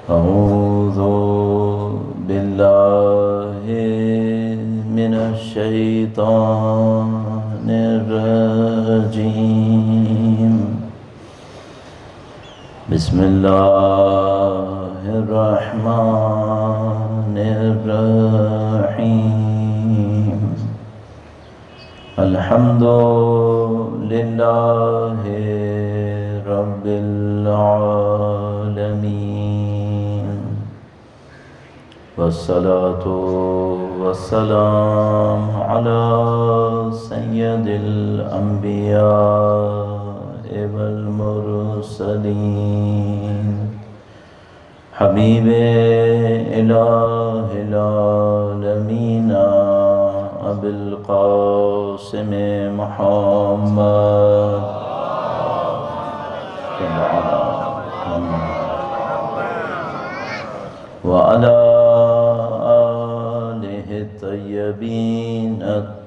أعوذ بالله من الشيطان الرجيم. بسم الله الرحمن الرحيم. الحمد لله رب العالمين، والصلاة والسلام على سيد الأنبياء والمرسلين، حبيب إله العالمين أبي القاسم محمد وعلى آله الطيبين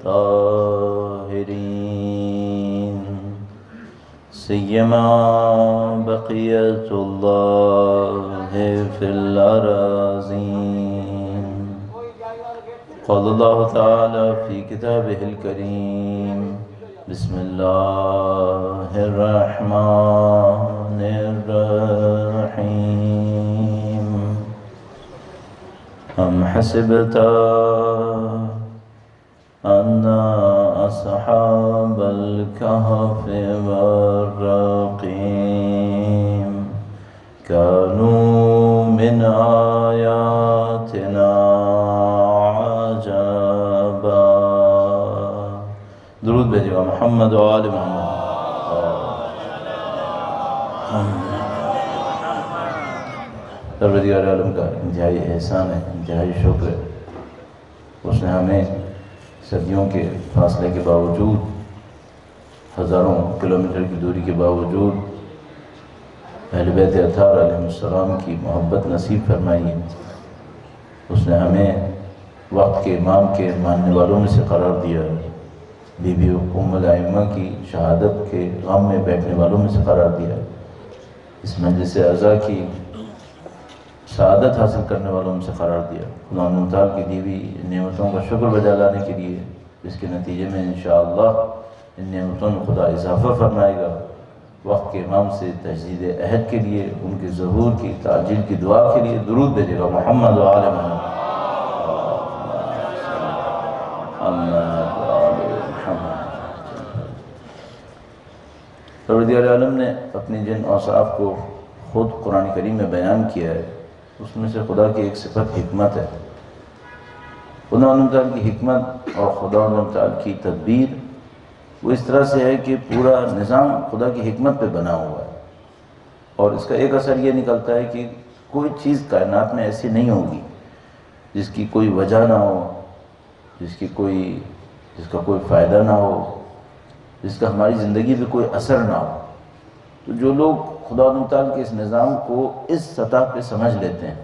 الطاهرين، سيما بقية الله في الأراضين. قال الله تعالى في كتابه الكريم: بسم الله الرحمن الرحيم. أم حسبت أن أصحاب الكهف والرقيم كانوا من آياتنا عجبا. درود بھیجیے گا محمد و آل محمد. پروردگار عالم کا انتہائی احسان ہے، انتہائی شکر ہے. اس نے ہمیں صدیوں کے فاصلے کے باوجود، ہزاروں کلومیٹر کی دوری کے باوجود اہل بیت اطہار علیہ السلام کی محبت نصیب فرمائی ہے. اس نے ہمیں وقت کے امام کے ماننے والوں میں سے قرار دیا ہے. بی بی ام الائمہ کی شہادت کے غم میں بیٹھنے والوں میں سے قرار دیا ہے. اس مجلس عزا کی سعادت حاصل کرنے والوں میں سے قرار دیا. خدا تعالیٰ کی دی ہوئی نعمتوں کا شکر بجا لانے کے لیے، جس کے نتیجے میں انشاءاللہ ان نعمتوں میں خدا اضافہ فرمائے گا. وقت کے امام سے تجدید عہد کے لیے، ان کے ظہور کی تعجیل کی دعا کے لیے درود بھیجے گا محمد و آل محمد. پروردگار عالم نے اپنی جن اوصاف کو خود قرآن کریم میں بیان کیا ہے، اس میں سے خدا کی ایک صفت حکمت ہے. خدا تعالیٰ کی حکمت اور خدا تعالیٰ کی تدبیر وہ اس طرح سے ہے کہ پورا نظام خدا کی حکمت پہ بنا ہوا ہے. اور اس کا ایک اثر یہ نکلتا ہے کہ کوئی چیز کائنات میں ایسی نہیں ہوگی جس کی کوئی وجہ نہ ہو، جس کا کوئی فائدہ نہ ہو، جس کا ہماری زندگی پہ کوئی اثر نہ ہو. تو جو لوگ خدا تعالیٰ کے اس نظام کو اس سطح پہ سمجھ لیتے ہیں،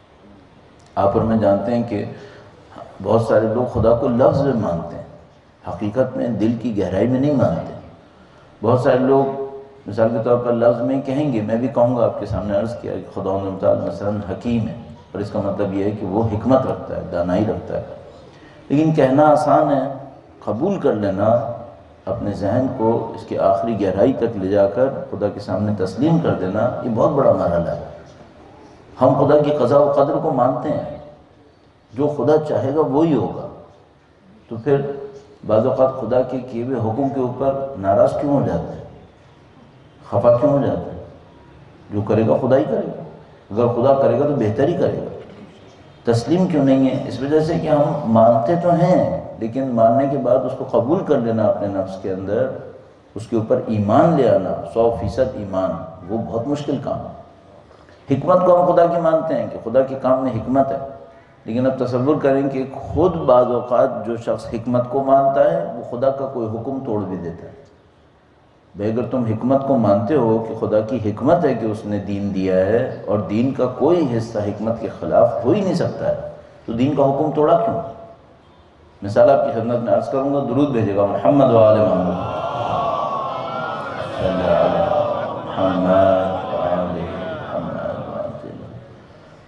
آپ اور میں جانتے ہیں کہ بہت سارے لوگ خدا کو لفظ میں مانتے ہیں، حقیقت میں دل کی گہرائی میں نہیں مانتے. بہت سارے لوگ مثال کے طور پر لفظ میں کہیں گے، میں بھی کہوں گا آپ کے سامنے عرض کیا کہ خدا تعالیٰ مثلا حکیم ہے، اور اس کا مطلب یہ ہے کہ وہ حکمت رکھتا ہے، دانائی رکھتا ہے. لیکن کہنا آسان ہے، قبول کر لینا، اپنے ذہن کو اس کے آخری گہرائی تک لے جا کر خدا کے سامنے تسلیم کر دینا، یہ بہت بڑا مرحلہ ہے. ہم خدا کی قضاء و قدر کو مانتے ہیں، جو خدا چاہے گا وہی ہوگا. تو پھر بعض اوقات خدا کے کیے ہوئے حکم کے اوپر ناراض کیوں ہو جاتے ہیں، خفا کیوں ہو جاتے ہیں؟ جو کرے گا خدا ہی کرے گا. اگر خدا کرے گا تو بہتر ہی کرے گا. تسلیم کیوں نہیں ہے؟ اس وجہ سے کہ ہم مانتے تو ہیں، لیکن ماننے کے بعد اس کو قبول کر لینا اپنے نفس کے اندر، اس کے اوپر ایمان لے آنا، 100% ایمان، وہ بہت مشکل کام ہے. حکمت کو ہم خدا کی مانتے ہیں کہ خدا کے کام میں حکمت ہے، لیکن اب تصور کریں کہ خود بعض اوقات جو شخص حکمت کو مانتا ہے وہ خدا کا کوئی حکم توڑ بھی دیتا ہے. بھئی اگر تم حکمت کو مانتے ہو کہ خدا کی حکمت ہے کہ اس نے دین دیا ہے، اور دین کا کوئی حصہ حکمت کے خلاف ہو ہی نہیں سکتا ہے، تو دین کا حکم توڑا کیوں؟ مثال آپ کی خدمت میں عرض کروں گا، درود بھیجے گا محمد و آل محمد.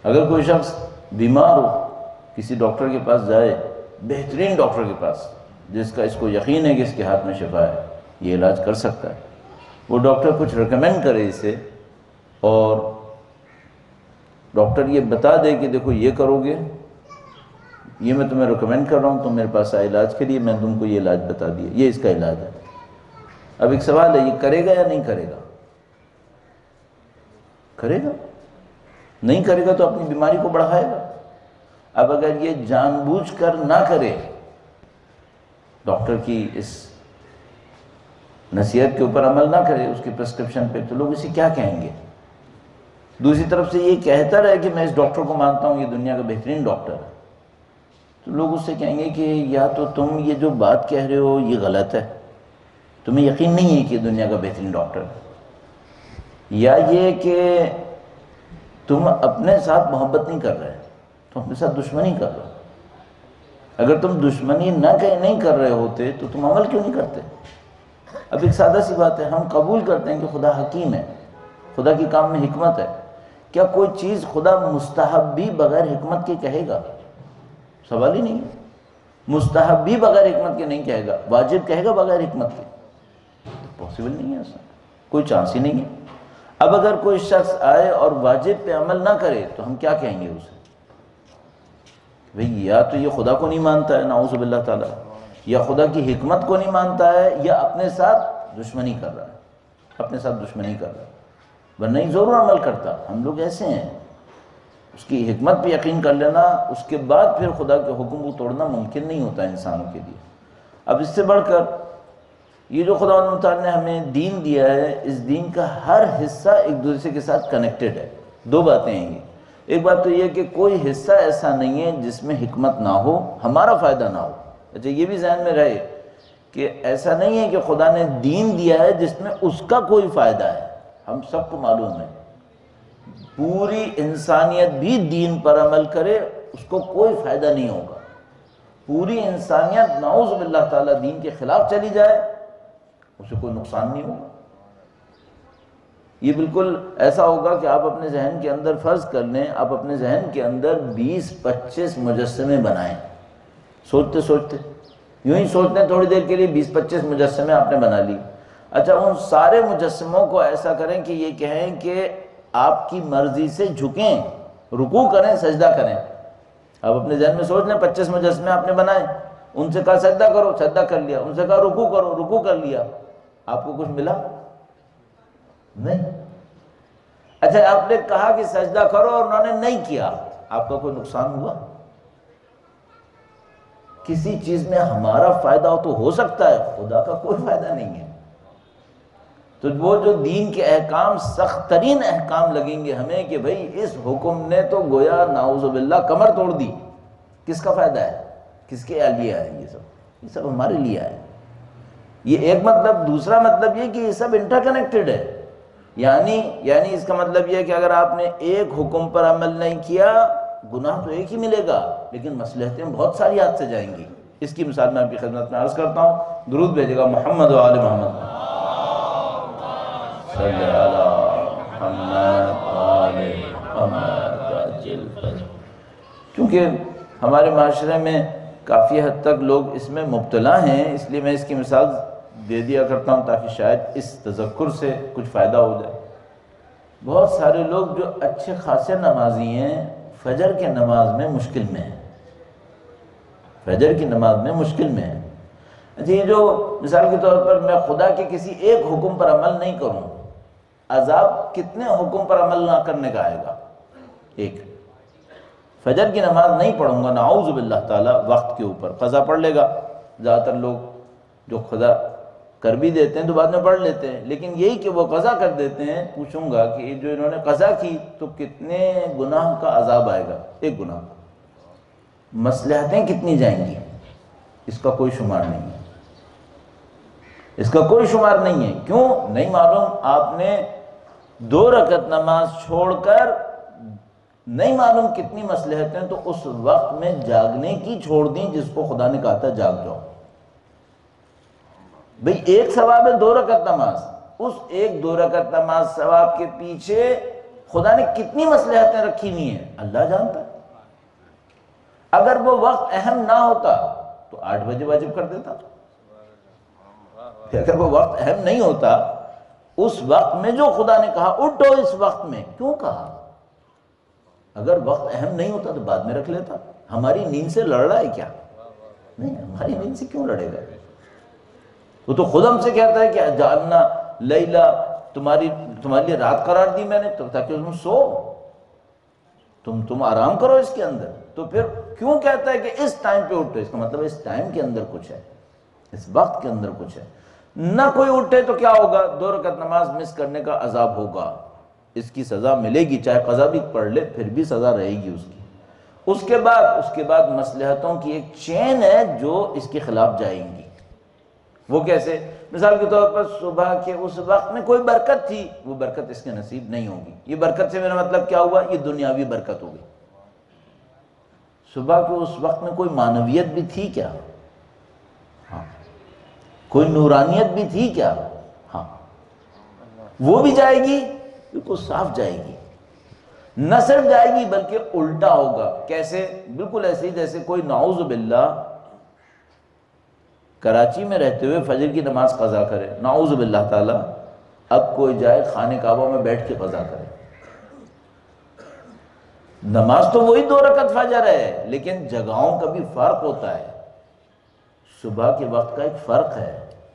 اگر کوئی شخص بیمار ہو کسی ڈاکٹر کے پاس جائے، بہترین ڈاکٹر کے پاس جس کا اس کو یقین ہے کہ اس کے ہاتھ میں شفا ہے، یہ علاج کر سکتا ہے، وہ ڈاکٹر کچھ ریکمینڈ کرے اسے اور ڈاکٹر یہ بتا دے کہ دیکھو یہ کرو گے، یہ میں تمہیں ریکمینڈ کر رہا ہوں، تم میرے پاس آئے علاج کے لیے، میں نے تم کو یہ علاج بتا دیا، یہ اس کا علاج ہے۔ اب ایک سوال ہے، یہ کرے گا یا نہیں کرے گا؟ کرے گا؟ نہیں کرے گا تو اپنی بیماری کو بڑھائے گا۔ اب اگر یہ جان بوجھ کر نہ کرے، ڈاکٹر کی اس نصیحت کے اوپر عمل نہ کرے، اس کی پرسکرپشن پہ، تو لوگ اسے کیا کہیں گے؟ دوسری طرف سے یہ کہتا رہے کہ میں اس ڈاکٹر کو مانتا ہوں، یہ دنیا کا بہترین ڈاکٹر ہے، تو لوگ اس سے کہیں گے کہ یا تو تم یہ جو بات کہہ رہے ہو یہ غلط ہے، تمہیں یقین نہیں ہے کہ یہ دنیا کا بہترین ڈاکٹر ہے، یا یہ کہ تم اپنے ساتھ محبت نہیں کر رہے، تم اپنے ساتھ دشمنی کر رہے ہو۔ اگر تم دشمنی نہیں کر رہے ہوتے تو تم عمل کیوں نہیں کرتے؟ اب ایک سادہ سی بات ہے، ہم قبول کرتے ہیں کہ خدا حکیم ہے، خدا کی کام میں حکمت ہے، کیا کوئی چیز خدا مستحب بھی بغیر حکمت کے کہے گا؟ سوال ہی نہیں ہے۔ مستحب بھی بغیر حکمت کے نہیں کہے گا، واجب کہے گا بغیر حکمت کے؟ پاسبل نہیں ہے، ایسا کوئی چانس ہی نہیں ہے۔ اب اگر کوئی شخص آئے اور واجب پہ عمل نہ کرے تو ہم کیا کہیں گے اسے؟ بھئی یا تو یہ خدا کو نہیں مانتا ہے، نعوذ باللہ تعالیٰ، یا خدا کی حکمت کو نہیں مانتا ہے، یا اپنے ساتھ دشمنی کر رہا ہے، اپنے ساتھ دشمنی کر رہا ہے، ورنہ ہی ضرور عمل کرتا۔ ہم لوگ ایسے ہیں، اس کی حکمت پہ یقین کر لینا، اس کے بعد پھر خدا کے حکم کو توڑنا ممکن نہیں ہوتا انسانوں کے لیے۔ اب اس سے بڑھ کر یہ جو خدا تعالیٰ نے ہمیں دین دیا ہے، اس دین کا ہر حصہ ایک دوسرے کے ساتھ کنیکٹڈ ہے۔ دو باتیں ہیں یہ، ایک بات تو یہ کہ کوئی حصہ ایسا نہیں ہے جس میں حکمت نہ ہو، ہمارا فائدہ نہ ہو۔ اچھا یہ بھی ذہن میں رہے کہ ایسا نہیں ہے کہ خدا نے دین دیا ہے جس میں اس کا کوئی فائدہ ہے۔ ہم سب کو معلوم ہے پوری انسانیت بھی دین پر عمل کرے اس کو کوئی فائدہ نہیں ہوگا، پوری انسانیت نعوذ باللہ تعالیٰ دین کے خلاف چلی جائے اسے کوئی نقصان نہیں ہوگا۔ یہ بالکل ایسا ہوگا کہ آپ اپنے ذہن کے اندر فرض کر لیں، آپ اپنے ذہن کے اندر 20-25 مجسمے بنائیں، سوچتے سوچتے یوں ہی سوچتے ہیں تھوڑی دیر کے لیے 20-25 مجسمے آپ نے بنا لی۔ اچھا ان سارے مجسموں کو ایسا کریں کہ یہ کہیں کہ آپ کی مرضی سے جھکیں، رکوع کریں، سجدہ کریں۔ آپ اپنے ذہن میں سوچ لیں 25 مجسمے آپ نے بنائے، ان سے کہا سجدہ کرو، سجدہ کر لیا، ان سے کہا رکوع کرو، رکوع کر لیا، آپ کو کچھ ملا؟ نہیں۔ اچھا آپ نے کہا کہ سجدہ کرو اور انہوں نے نہیں کیا، آپ کا کوئی نقصان ہوا؟ کسی چیز میں ہمارا فائدہ ہو تو ہو سکتا ہے، خدا کا کوئی فائدہ نہیں ہے۔ تو وہ جو دین کے احکام سخت ترین احکام لگیں گے ہمیں کہ بھئی اس حکم نے تو گویا نعوذ باللہ کمر توڑ دی، کس کا فائدہ ہے؟ کس کے لیے ہے یہ سب ہمارے لیے ہے۔ یہ ایک مطلب۔ دوسرا مطلب یہ کہ یہ سب انٹر کنیکٹڈ ہے، یعنی اس کا مطلب یہ کہ اگر آپ نے ایک حکم پر عمل نہیں کیا گناہ تو ایک ہی ملے گا لیکن مصلحتیں بہت ساری ہاتھ سے جائیں گی۔ اس کی مثال میں آپ کی خدمت میں عرض کرتا ہوں، درود بھیجے گا محمد و آل محمد، صلی علی محمد و آل محمد۔ کیونکہ ہمارے معاشرے میں کافی حد تک لوگ اس میں مبتلا ہیں، اس لیے میں اس کی مثال دے دیا کرتا ہوں تاکہ شاید اس تذکر سے کچھ فائدہ ہو جائے۔ بہت سارے لوگ جو اچھے خاصے نمازی ہیں فجر کے نماز میں مشکل میں ہیں، فجر کی نماز میں مشکل میں ہیں۔ اچھا یہ جو مثال کے طور پر میں خدا کے کسی ایک حکم پر عمل نہیں کروں، عذاب کتنے حکم پر عمل نہ کرنے کا آئے گا؟ ایک۔ فجر کی نماز نہیں پڑھوں گا نعوذ باللہ تعالیٰ وقت کے اوپر، قضا پڑھ لے گا۔ زیادہ تر لوگ جو خدا کر بھی دیتے ہیں تو بعد میں پڑھ لیتے ہیں، لیکن یہی کہ وہ قضا کر دیتے ہیں، پوچھوں گا کہ جو انہوں نے قضا کی تو کتنے گناہ کا عذاب آئے گا؟ ایک گناہ کا۔ مصلحتیں کتنی جائیں گی؟ اس کا کوئی شمار نہیں ہے، اس کا کوئی شمار نہیں ہے۔ کیوں؟ نہیں معلوم آپ نے 2 رکعت نماز چھوڑ کر نہیں معلوم کتنی مصلحتیں تو اس وقت میں جاگنے کی چھوڑ دیں جس کو خدا نے کہا تھا جاگ جاؤ۔ بھئی ایک ثواب ہے 2 رکعت نماز، اس ایک 2 رکعت نماز ثواب کے پیچھے خدا نے کتنی مصلحتیں رکھی ہوئی ہیں اللہ جانتا ہے۔ اگر وہ وقت اہم نہ ہوتا تو 8 بجے واجب کر دیتا، کہ اگر وہ وقت اہم نہیں ہوتا، اس وقت میں جو خدا نے کہا اٹھو اس وقت میں، کیوں کہا؟ اگر وقت اہم نہیں ہوتا تو بعد میں رکھ لیتا۔ ہماری نیند سے لڑ رہا ہے کیا؟ نہیں، ہماری نیند سے کیوں لڑے گا؟ وہ تو خود ہم سے کہتا ہے کہ جعلنا لیلا، تمہارے لیے رات قرار دی میں نے تاکہ تم سو، تم آرام کرو اس کے اندر۔ تو پھر کیوں کہتا ہے کہ اس ٹائم پہ اٹھو؟ اس کا مطلب اس ٹائم کے اندر کچھ ہے، اس وقت کے اندر کچھ ہے۔ نہ کوئی اٹھے تو کیا ہوگا؟ 2 رکعت نماز مس کرنے کا عذاب ہوگا، اس کی سزا ملے گی، چاہے قضا بھی پڑھ لے پھر بھی سزا رہے گی اس کی۔ اس کے بعد مصلحتوں کی ایک چین ہے جو اس کے خلاف جائیں گی۔ وہ کیسے؟ مثال کے طور پر صبح کے اس وقت میں کوئی برکت تھی، وہ برکت اس کے نصیب نہیں ہوگی۔ یہ برکت سے میرا مطلب کیا ہوا؟ یہ دنیاوی برکت ہوگی۔ صبح کے اس وقت میں کوئی معنویت بھی تھی کیا؟ ہاں۔ کوئی نورانیت بھی تھی کیا؟ ہاں۔ وہ بھی جائے گی، بالکل صاف جائے گی۔ نہ صرف جائے گی بلکہ الٹا ہوگا۔ کیسے؟ بالکل ایسے ہی جیسے کوئی نعوذ باللہ کراچی میں رہتے ہوئے فجر کی نماز قضا کرے، نعوذ باللہ تعالی، اب کوئی جائے خانہ کعبہ میں بیٹھ کے قضا کرے۔ نماز تو وہی 2 رکعت فجر ہے، لیکن جگہوں کا بھی فرق ہوتا ہے۔ صبح کے وقت کا ایک فرق ہے،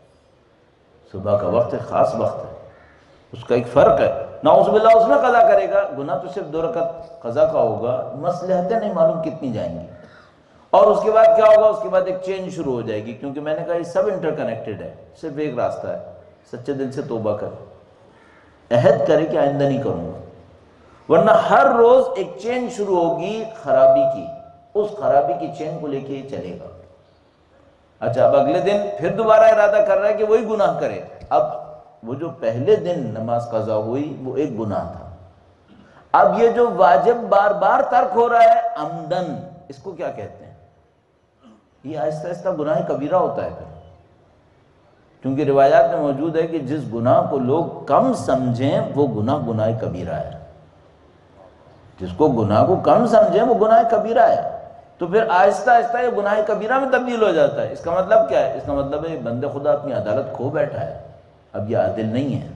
صبح کا وقت ایک خاص وقت ہے، اس کا ایک فرق ہے۔ نعوذ باللہ اس میں قضا کرے گا، گناہ تو صرف 2 رکعت قضا کا ہوگا، مصلحتیں نہیں معلوم کتنی جائیں گی۔ اور اس کے بعد کیا ہوگا؟ اس کے بعد ایک چین شروع ہو جائے گی، کیونکہ میں نے کہا یہ سب انٹر کنیکٹڈ ہے۔ صرف ایک راستہ ہے، سچے دل سے توبہ کرے، عہد کرے کہ آئندہ نہیں کروں گا، ورنہ ہر روز ایک چین شروع ہوگی خرابی کی، اس خرابی کی چین کو لے کے یہ چلے گا۔ اچھا، اب اگلے دن پھر دوبارہ ارادہ کر رہا ہے کہ وہی گناہ کرے۔ اب وہ جو پہلے دن نماز قضا ہوئی وہ ایک گناہ تھا، اب یہ جو واجب بار بار ترک ہو رہا ہے عمدن، اس کو کیا کہتے ہیں؟ یہ آہستہ آہستہ گناہ کبیرہ ہوتا ہے پھر، کیونکہ روایات میں موجود ہے کہ جس گناہ کو لوگ کم سمجھیں وہ گناہ کبیرہ ہے، جس کو گناہ کو کم سمجھیں وہ گناہ کبیرہ ہے۔ تو پھر آہستہ آہستہ یہ گناہ کبیرہ میں تبدیل ہو جاتا ہے۔ اس کا مطلب کیا ہے؟ اس کا مطلب ہے بندے خدا اپنی عدالت کھو بیٹھا ہے، اب یہ عادل نہیں ہے،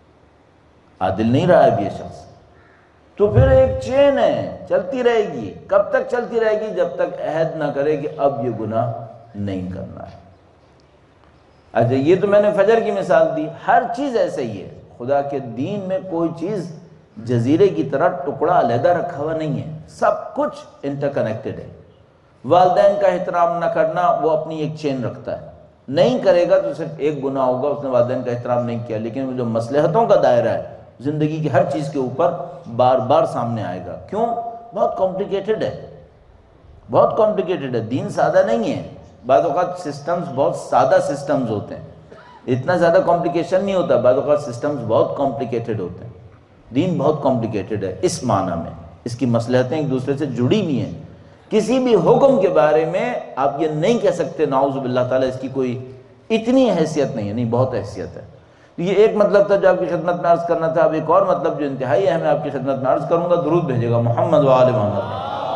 عادل نہیں رہا اب یہ شخص۔ تو پھر ایک چین ہے، چلتی رہے گی۔ کب تک چلتی رہے گی؟ جب تک عہد نہ کرے کہ اب یہ گناہ نہیں کرنا ہے۔ اچھا، یہ تو میں نے فجر کی مثال دی، ہر چیز ایسے ہی ہے۔ خدا کے دین میں کوئی چیز جزیرے کی طرح ٹکڑا علیحدہ رکھا ہوا نہیں ہے، سب کچھ انٹر کنیکٹڈ ہے۔ والدین کا احترام نہ کرنا، وہ اپنی ایک چین رکھتا ہے، نہیں کرے گا تو صرف ایک گناہ ہوگا، اس نے والدین کا احترام نہیں کیا، لیکن وہ جو مصلحتوں کا دائرہ ہے زندگی کی ہر چیز کے اوپر بار بار سامنے آئے گا۔ کیوں؟ بہت کمپلیکیٹڈ ہے، بہت کمپلیکیٹڈ ہے، دین سادہ نہیں ہے۔ بعض اوقات سسٹمز بہت سادہ سسٹمز ہوتے ہیں، اتنا زیادہ کمپلیکیشن نہیں ہوتا، بعض اوقات سسٹمز بہت کمپلیکیٹڈ ہوتے ہیں۔ دین بہت کمپلیکیٹڈ ہے اس معنی میں، اس کی مصلحتیں ایک دوسرے سے جڑی ہوئی ہیں۔ کسی بھی حکم کے بارے میں آپ یہ نہیں کہہ سکتے نعوذ باللہ تعالیٰ اس کی کوئی اتنی حیثیت نہیں ہے، نہیں، بہت حیثیت ہے۔ یہ ایک مطلب تھا جو آپ کی خدمت میں عرض کرنا تھا۔ اب ایک اور مطلب جو انتہائی اہم ہے آپ کی خدمت میں عرض کروں گا، درود بھیجے گا محمد و آل محمد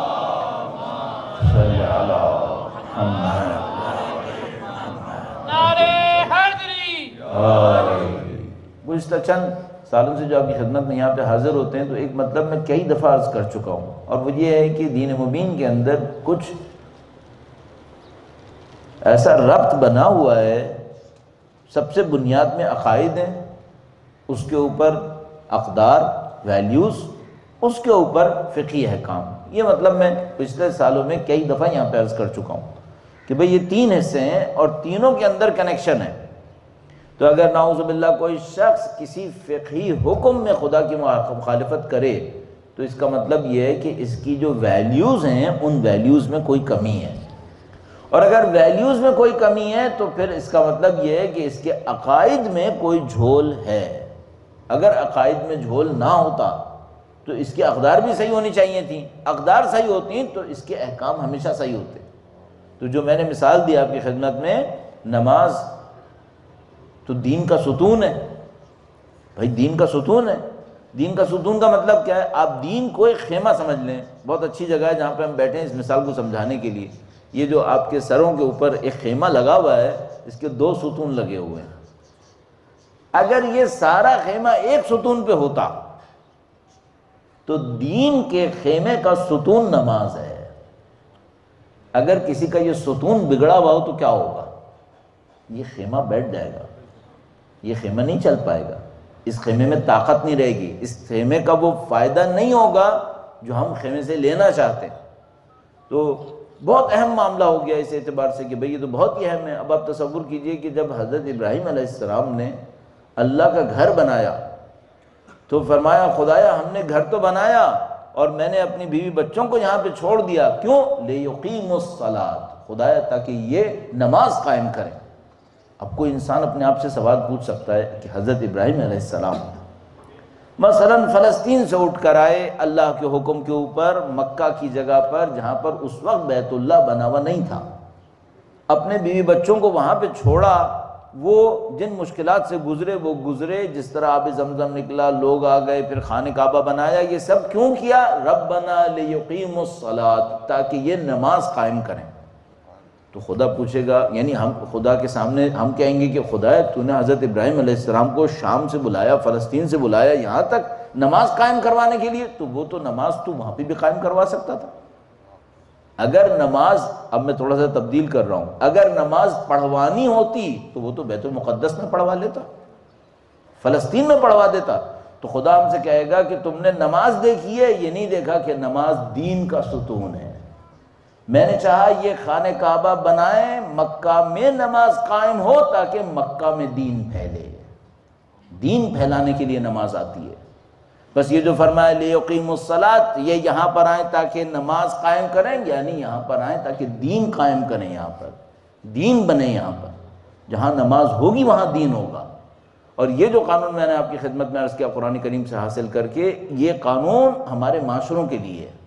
صلی علی محمد۔ گزشتہ چند سالوں سے جو آپ کی خدمت میں یہاں پہ حاضر ہوتے ہیں تو ایک مطلب میں کئی دفعہ عرض کر چکا ہوں، اور وہ یہ ہے کہ دین مبین کے اندر کچھ ایسا ربط بنا ہوا ہے، سب سے بنیاد میں عقائد ہیں، اس کے اوپر اقدار، ویلیوز، اس کے اوپر فقہی احکام۔ یہ مطلب میں پچھلے سالوں میں کئی دفعہ یہاں پہ عرض کر چکا ہوں کہ بھئی یہ 3 حصے ہیں اور تینوں کے اندر کنیکشن ہے۔ تو اگر نعوذ باللہ کوئی شخص کسی فقہی حکم میں خدا کی مخالفت کرے تو اس کا مطلب یہ ہے کہ اس کی جو ویلیوز ہیں ان ویلیوز میں کوئی کمی ہے، اور اگر ویلیوز میں کوئی کمی ہے تو پھر اس کا مطلب یہ ہے کہ اس کے عقائد میں کوئی جھول ہے۔ اگر عقائد میں جھول نہ ہوتا تو اس کے اقدار بھی صحیح ہونی چاہیے تھیں، اقدار صحیح ہوتی تو اس کے احکام ہمیشہ صحیح ہوتے۔ تو جو میں نے مثال دی آپ کی خدمت میں، نماز تو دین کا ستون ہے، بھائی دین کا ستون ہے، دین کا ستون کا مطلب کیا ہے؟ آپ دین کو ایک خیمہ سمجھ لیں، بہت اچھی جگہ ہے جہاں پہ ہم بیٹھے ہیں اس مثال کو سمجھانے کے لیے۔ یہ جو آپ کے سروں کے اوپر ایک خیمہ لگا ہوا ہے، اس کے 2 ستون لگے ہوئے ہیں۔ اگر یہ سارا خیمہ ایک ستون پہ ہوتا تو دین کے خیمے کا ستون نماز ہے۔ اگر کسی کا یہ ستون بگڑا ہوا ہو تو کیا ہوگا؟ یہ خیمہ بیٹھ جائے گا، یہ خیمہ نہیں چل پائے گا، اس خیمے میں طاقت نہیں رہے گی، اس خیمے کا وہ فائدہ نہیں ہوگا جو ہم خیمے سے لینا چاہتے ہیں۔ تو بہت اہم معاملہ ہو گیا اس اعتبار سے کہ بھئی یہ تو بہت ہی اہم ہے۔ اب آپ تصور کیجئے کہ جب حضرت ابراہیم علیہ السلام نے اللہ کا گھر بنایا تو فرمایا خدایا ہم نے گھر تو بنایا اور میں نے اپنی بیوی بچوں کو یہاں پہ چھوڑ دیا، کیوں؟ لِيُقِيمُوا الصَّلَاةَ، خدایا تاکہ یہ نماز قائم کریں۔ اب کوئی انسان اپنے آپ سے سوال پوچھ سکتا ہے کہ حضرت ابراہیم علیہ السلام مثلا فلسطین سے اٹھ کر آئے اللہ کے حکم کے اوپر مکہ کی جگہ پر جہاں پر اس وقت بیت اللہ بنا ہوا نہیں تھا، اپنے بیوی بچوں کو وہاں پہ چھوڑا، وہ جن مشکلات سے گزرے وہ گزرے، جس طرح آب زمزم نکلا، لوگ آ گئے، پھر خانہ کعبہ بنایا، یہ سب کیوں کیا؟ ربنا لیقیموا الصلاۃ، تاکہ یہ نماز قائم کریں۔ تو خدا پوچھے گا، یعنی ہم خدا کے سامنے ہم کہیں گے کہ خدا تو نے حضرت ابراہیم علیہ السلام کو شام سے بلایا، فلسطین سے بلایا یہاں تک نماز قائم کروانے کے لیے، تو وہ تو نماز تو وہاں پہ بھی قائم کروا سکتا تھا۔ اگر نماز، اب میں تھوڑا سا تبدیل کر رہا ہوں، اگر نماز پڑھوانی ہوتی تو وہ تو بیت المقدس میں پڑھوا لیتا، فلسطین میں پڑھوا دیتا۔ تو خدا ہم سے کہے گا کہ تم نے نماز دیکھی ہے، یہ نہیں دیکھا کہ نماز دین کا ستون ہے۔ میں نے چاہا یہ خانہ کعبہ بنائیں، مکہ میں نماز قائم ہو تاکہ مکہ میں دین پھیلے، دین پھیلانے کے لیے نماز آتی ہے۔ بس یہ جو فرمایا لیقیموا الصلاۃ، یہ یہاں پر آئیں تاکہ نماز قائم کریں، یعنی یہاں پر آئیں تاکہ دین قائم کریں، یہاں پر دین بنے، یہاں پر جہاں نماز ہوگی وہاں دین ہوگا۔ اور یہ جو قانون میں نے آپ کی خدمت میں عرض کیا قرآن کریم سے حاصل کر کے، یہ قانون ہمارے معاشروں کے لیے ہے۔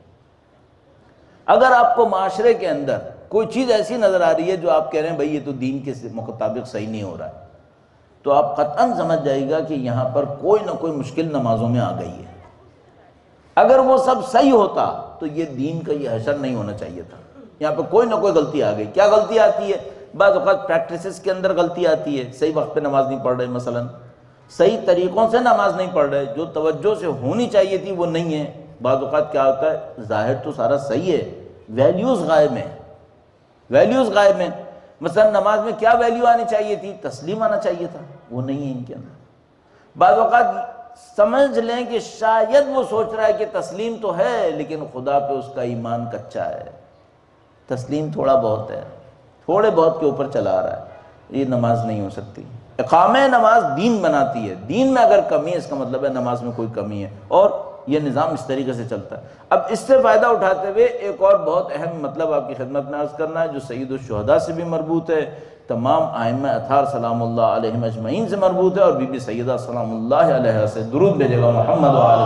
اگر آپ کو معاشرے کے اندر کوئی چیز ایسی نظر آ رہی ہے جو آپ کہہ رہے ہیں بھئی یہ تو دین کے مطابق صحیح نہیں ہو رہا ہے، تو آپ قطعاً سمجھ جائے گا کہ یہاں پر کوئی نہ کوئی مشکل نمازوں میں آ گئی ہے۔ اگر وہ سب صحیح ہوتا تو یہ دین کا یہ حشر نہیں ہونا چاہیے تھا۔ یہاں پہ کوئی نہ کوئی غلطی آ گئی۔ کیا غلطی آتی ہے؟ بعض اوقات پریکٹسز کے اندر غلطی آتی ہے، صحیح وقت پہ نماز نہیں پڑھ رہے، مثلا صحیح طریقوں سے نماز نہیں پڑھ رہے، جو توجہ سے ہونی چاہیے تھی وہ نہیں ہے۔ بعض اوقات کیا ہوتا ہے، ظاہر تو سارا صحیح ہے، ویلیوز غائب ہیں، ویلیوز غائب ہیں۔ مثلا نماز میں کیا ویلیو آنی چاہیے تھی؟ تسلیم آنا چاہیے تھا، وہ نہیں ہے ان کے اندر۔ بعض اوقات سمجھ لیں کہ شاید وہ سوچ رہا ہے کہ تسلیم تو ہے لیکن خدا پہ اس کا ایمان کچا ہے، تسلیم تھوڑا بہت ہے، تھوڑے بہت کے اوپر چلا رہا ہے، یہ نماز نہیں ہو سکتی۔ اقامہ نماز دین بناتی ہے، دین میں اگر کمی ہے اس کا مطلب ہے نماز میں کوئی کمی ہے، اور یہ نظام اس طریقے سے چلتا ہے۔ اب اس سے فائدہ اٹھاتے ہوئے ایک اور بہت اہم مطلب آپ کی خدمت میں عرض کرنا ہے جو سید الشہداء سے بھی مربوط ہے، تمام ائمہ اطہار سلام اللہ علیہم اجمعین سے مربوط ہے، اور بی بی سیدہ سلام اللہ علیہ سے درود بھیجے گا محمد وعلی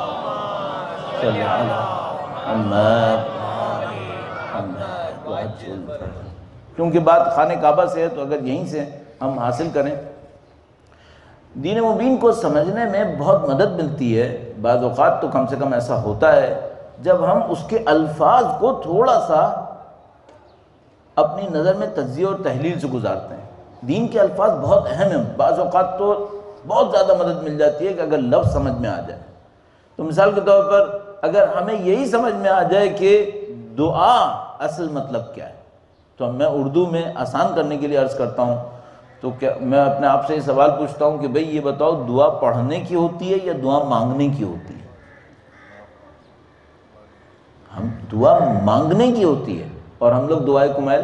صلی اللہ علیہ۔ کیونکہ بات خانہ کعبہ سے ہے تو اگر یہیں سے ہم حاصل کریں، دین مبین کو سمجھنے میں بہت مدد ملتی ہے۔ بعض اوقات تو کم سے کم ایسا ہوتا ہے جب ہم اس کے الفاظ کو تھوڑا سا اپنی نظر میں تجزیہ اور تحلیل سے گزارتے ہیں۔ دین کے الفاظ بہت اہم ہیں، بعض اوقات تو بہت زیادہ مدد مل جاتی ہے کہ اگر لفظ سمجھ میں آ جائے تو مثال کے طور پر اگر ہمیں یہی سمجھ میں آ جائے کہ دعا اصل مطلب کیا ہے، تو میں اردو میں آسان کرنے کے لیے عرض کرتا ہوں، تو کیا میں اپنے آپ سے یہ سوال پوچھتا ہوں کہ بھئی یہ بتاؤ دعا پڑھنے کی ہوتی ہے یا دعا مانگنے کی ہوتی ہے؟ ہم دعا مانگنے کی ہوتی ہے اور ہم لوگ دعائے کمیل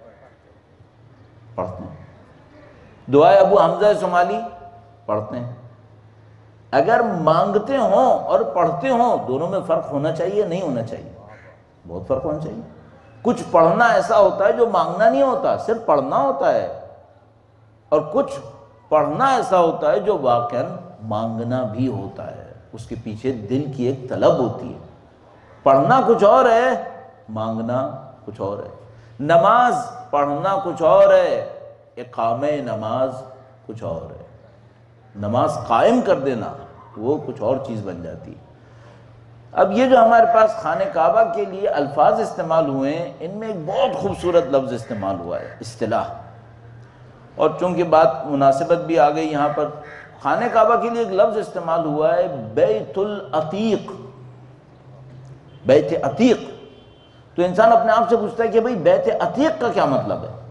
پڑھتے ہیں، دعائے ابو حمزہ شمالی پڑھتے ہیں۔ اگر مانگتے ہوں اور پڑھتے ہوں دونوں میں فرق ہونا چاہیے، نہیں ہونا چاہیے؟ بہت فرق ہونا چاہیے۔ کچھ پڑھنا ایسا ہوتا ہے جو مانگنا نہیں ہوتا، صرف پڑھنا ہوتا ہے، اور کچھ پڑھنا ایسا ہوتا ہے جو واقعاً مانگنا بھی ہوتا ہے، اس کے پیچھے دل کی ایک طلب ہوتی ہے۔ پڑھنا کچھ اور ہے، مانگنا کچھ اور ہے۔ نماز پڑھنا کچھ اور ہے، اقامہ نماز کچھ اور ہے۔ نماز قائم کر دینا وہ کچھ اور چیز بن جاتی ہے۔ اب یہ جو ہمارے پاس خانہ کعبہ کے لیے الفاظ استعمال ہوئے ہیں، ان میں ایک بہت خوبصورت لفظ استعمال ہوا ہے، اصطلاح، اور چونکہ بات مناسبت بھی آ گئی یہاں پر، خانہ کعبہ کے لیے ایک لفظ استعمال ہوا ہے بیت العتیق، بیت عتیق۔ تو انسان اپنے آپ سے پوچھتا ہے کہ بھئی بیت عتیق کا کیا مطلب ہے؟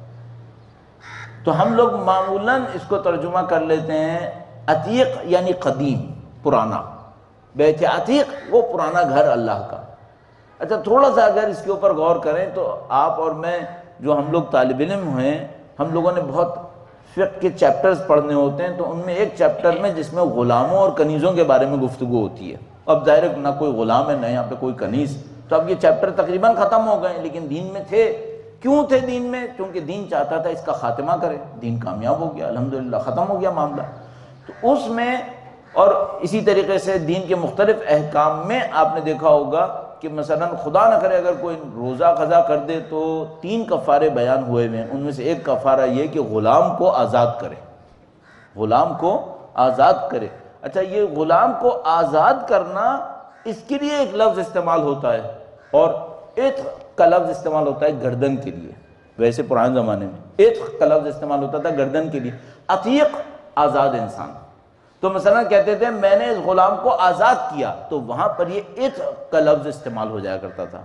تو ہم لوگ معمولاً اس کو ترجمہ کر لیتے ہیں عتیق یعنی قدیم، پرانا، بیت عتیق وہ پرانا گھر اللہ کا۔ اچھا تھوڑا سا اگر اس کے اوپر غور کریں تو آپ اور میں جو ہم لوگ طالب علم ہیں، ہم لوگوں نے بہت فقہ کے چیپٹرز پڑھنے ہوتے ہیں، تو ان میں ایک چیپٹر میں جس میں غلاموں اور کنیزوں کے بارے میں گفتگو ہوتی ہے۔ اب ظاہر ہے نہ کوئی غلام ہے نہ یہاں پہ کوئی کنیز، تو اب یہ چیپٹر تقریباً ختم ہو گئے، لیکن دین میں تھے۔ کیوں تھے دین میں؟ کیونکہ دین چاہتا تھا اس کا خاتمہ کرے، دین کامیاب ہو گیا، الحمدللہ ختم ہو گیا معاملہ۔ تو اس میں، اور اسی طریقے سے دین کے مختلف احکام میں آپ نے دیکھا ہوگا کہ مثلا خدا نہ کرے اگر کوئی روزہ قضا کر دے تو 3 کفارے بیان ہوئے ہیں، ان میں سے ایک کفارہ یہ کہ غلام کو آزاد کرے، غلام کو آزاد کرے۔ اچھا یہ غلام کو آزاد کرنا، اس کے لیے ایک لفظ استعمال ہوتا ہے، اور عتق کا لفظ استعمال ہوتا ہے گردن کے لیے۔ ویسے پرانے زمانے میں عتق کا لفظ استعمال ہوتا تھا گردن کے لیے، عتیق آزاد انسان۔ تو مثلا کہتے تھے میں نے اس غلام کو آزاد کیا، تو وہاں پر یہ عتق کا لفظ استعمال ہو جایا کرتا تھا۔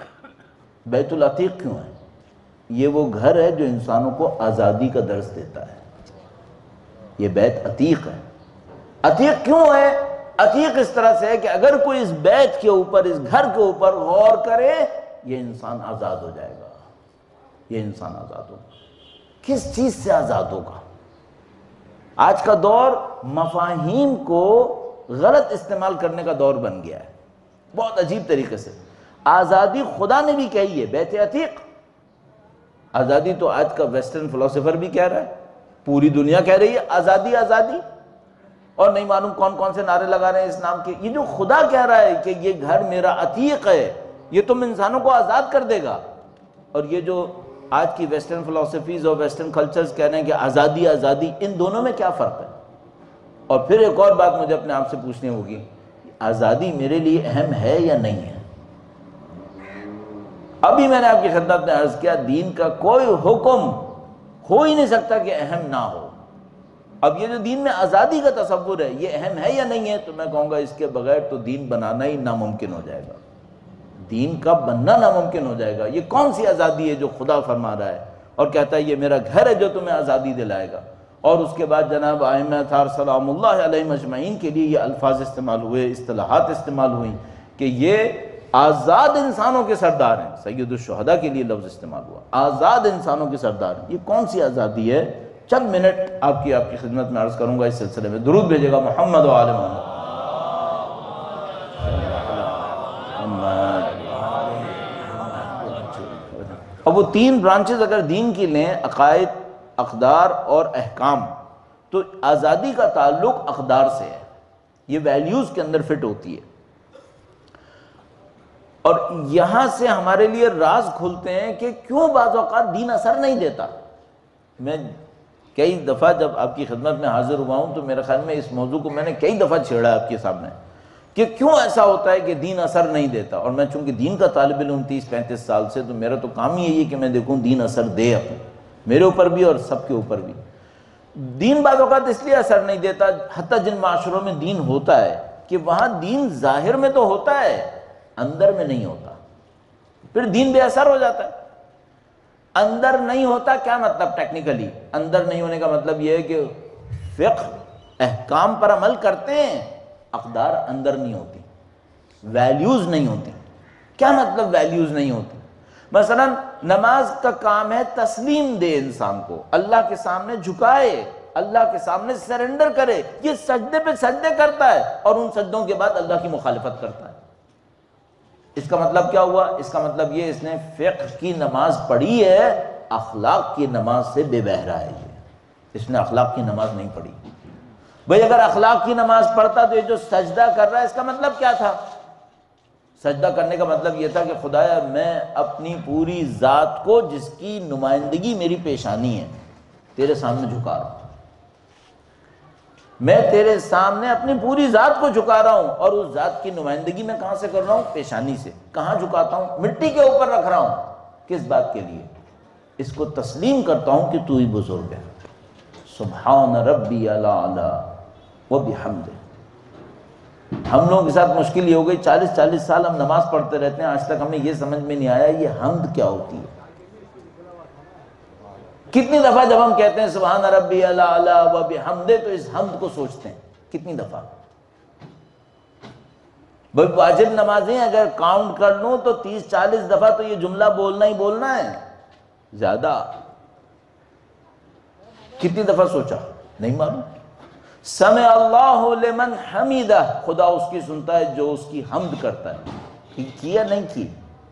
بیت العتیق کیوں ہے؟ یہ وہ گھر ہے جو انسانوں کو آزادی کا درس دیتا ہے، یہ بیت عتیق ہے۔ عتیق کیوں ہے؟ عتیق اس طرح سے ہے کہ اگر کوئی اس بیت کے اوپر، اس گھر کے اوپر غور کرے، یہ انسان آزاد ہو جائے گا، یہ انسان آزاد ہوگا۔ کس چیز سے آزاد ہوگا؟ آج کا دور مفاہیم کو غلط استعمال کرنے کا دور بن گیا ہے، بہت عجیب طریقے سے۔ آزادی خدا نے بھی کہی ہے، بیت عتیق۔ آزادی تو آج کا ویسٹرن فلسفر بھی کہہ رہا ہے، پوری دنیا کہہ رہی ہے آزادی آزادی، اور نہیں معلوم کون کون سے نعرے لگا رہے ہیں اسلام کے۔ یہ جو خدا کہہ رہا ہے کہ یہ گھر میرا عتیق ہے، یہ تم انسانوں کو آزاد کر دے گا، اور یہ جو آج کی ویسٹرن فلسفیز اور ویسٹرن کلچرز کہہ رہے ہیں کہ آزادی آزادی، ان دونوں میں کیا فرق ہے؟ اور پھر ایک اور بات مجھے اپنے آپ سے پوچھنی ہوگی، آزادی میرے لیے اہم ہے یا نہیں ہے؟ ابھی میں نے آپ کی خدمت میں عرض کیا دین کا کوئی حکم ہو ہی نہیں سکتا کہ اہم نہ ہو۔ اب یہ جو دین میں آزادی کا تصور ہے، یہ اہم ہے یا نہیں ہے؟ تو میں کہوں گا اس کے بغیر تو دین بنانا ہی ناممکن ہو جائے گا، دین کا بننا ناممکن ہو جائے گا۔ یہ کون سی آزادی ہے جو خدا فرما رہا ہے اور کہتا ہے یہ میرا گھر ہے جو تمہیں آزادی دلائے گا؟ اور اس کے بعد جناب ائمہ اطہار سلام اللہ علیہم اجمعین کے لیے یہ الفاظ استعمال ہوئے، اصطلاحات استعمال ہوئیں کہ یہ آزاد انسانوں کے سردار ہیں۔ سید الشہداء کے لیے لفظ استعمال ہوا، آزاد انسانوں کے سردار ہیں۔ یہ کون سی آزادی ہے؟ چند منٹ آپ کی خدمت میں عرض کروں گا اس سلسلے میں۔ درود بھیجے گا محمد و آل محمد۔ اب وہ 3 برانچز اگر دین کی لیں، عقائد، اقدار اور احکام، تو آزادی کا تعلق اقدار سے ہے، یہ ویلیوز کے اندر فٹ ہوتی ہے۔ اور یہاں سے ہمارے لیے راز کھلتے ہیں کہ کیوں بعض اوقات دین اثر نہیں دیتا۔ میں کئی دفعہ جب آپ کی خدمت میں حاضر ہوا ہوں تو میرے خیال میں اس موضوع کو میں نے کئی دفعہ چھیڑا ہے آپ کے سامنے کہ کیوں ایسا ہوتا ہے کہ دین اثر نہیں دیتا۔ اور میں چونکہ دین کا طالب علم 30-35 سال سے، تو میرا تو کام ہی یہی ہے کہ میں دیکھوں دین اثر دے اپنے، میرے اوپر بھی اور سب کے اوپر بھی۔ دین بعض اوقات اس لیے اثر نہیں دیتا، حتیٰ جن معاشروں میں دین ہوتا ہے، کہ وہاں دین ظاہر میں تو ہوتا ہے، اندر میں نہیں ہوتا، پھر دین بے اثر ہو جاتا ہے۔ اندر نہیں ہوتا کیا مطلب؟ ٹیکنیکلی اندر نہیں ہونے کا مطلب یہ ہے کہ فقہ احکام پر عمل کرتے ہیں، اقدار اندر نہیں ہوتی، ویلیوز نہیں ہوتی۔ کیا مطلب ویلیوز نہیں ہوتی؟ مثلا نماز کا کام ہے تسلیم دے انسان کو، اللہ کے سامنے جھکائے، اللہ کے سامنے سرنڈر کرے، یہ سجدے پہ سجدے کرتا ہے اور ان سجدوں کے بعد اللہ کی مخالفت کرتا ہے۔ اس کا مطلب کیا ہوا؟ اس کا مطلب یہ اس نے فقہ کی نماز پڑھی ہے، اخلاق کی نماز سے بے بہرا ہے، اس نے اخلاق کی نماز نہیں پڑھی۔ بھئی اگر اخلاق کی نماز پڑھتا تو یہ جو سجدہ کر رہا ہے اس کا مطلب کیا تھا؟ سجدہ کرنے کا مطلب یہ تھا کہ خدایا میں اپنی پوری ذات کو، جس کی نمائندگی میری پیشانی ہے، تیرے سامنے جھکا رہا ہوں۔ میں تیرے سامنے اپنی پوری ذات کو جھکا رہا ہوں، اور اس ذات کی نمائندگی میں کہاں سے کر رہا ہوں؟ پیشانی سے۔ کہاں جھکاتا ہوں؟ مٹی کے اوپر رکھ رہا ہوں۔ کس بات کے لیے؟ اس کو تسلیم کرتا ہوں کہ تو ہی بزرگ ہے۔ سبحان ربی الاعلی وبحمدہ۔ ہم لوگوں کے ساتھ مشکل یہ ہو گئی، 40 سال ہم نماز پڑھتے رہتے ہیں، آج تک ہمیں یہ سمجھ میں نہیں آیا یہ حمد کیا ہوتی ہے۔ کتنی دفعہ جب ہم کہتے ہیں سبحان ربی الاعلی وبحمدہ تو اس حمد کو سوچتے ہیں؟ کتنی دفعہ؟ بھائی واجب نمازیں اگر کاؤنٹ کر لوں تو 30-40 دفعہ تو یہ جملہ بولنا ہی بولنا ہے، زیادہ۔ کتنی دفعہ سوچا؟ نہیں معلوم۔ سمع اللہ لمن حمیدہ، خدا اس کی سنتا ہے جو اس کی حمد کرتا ہے۔ کیا نہیں کی؟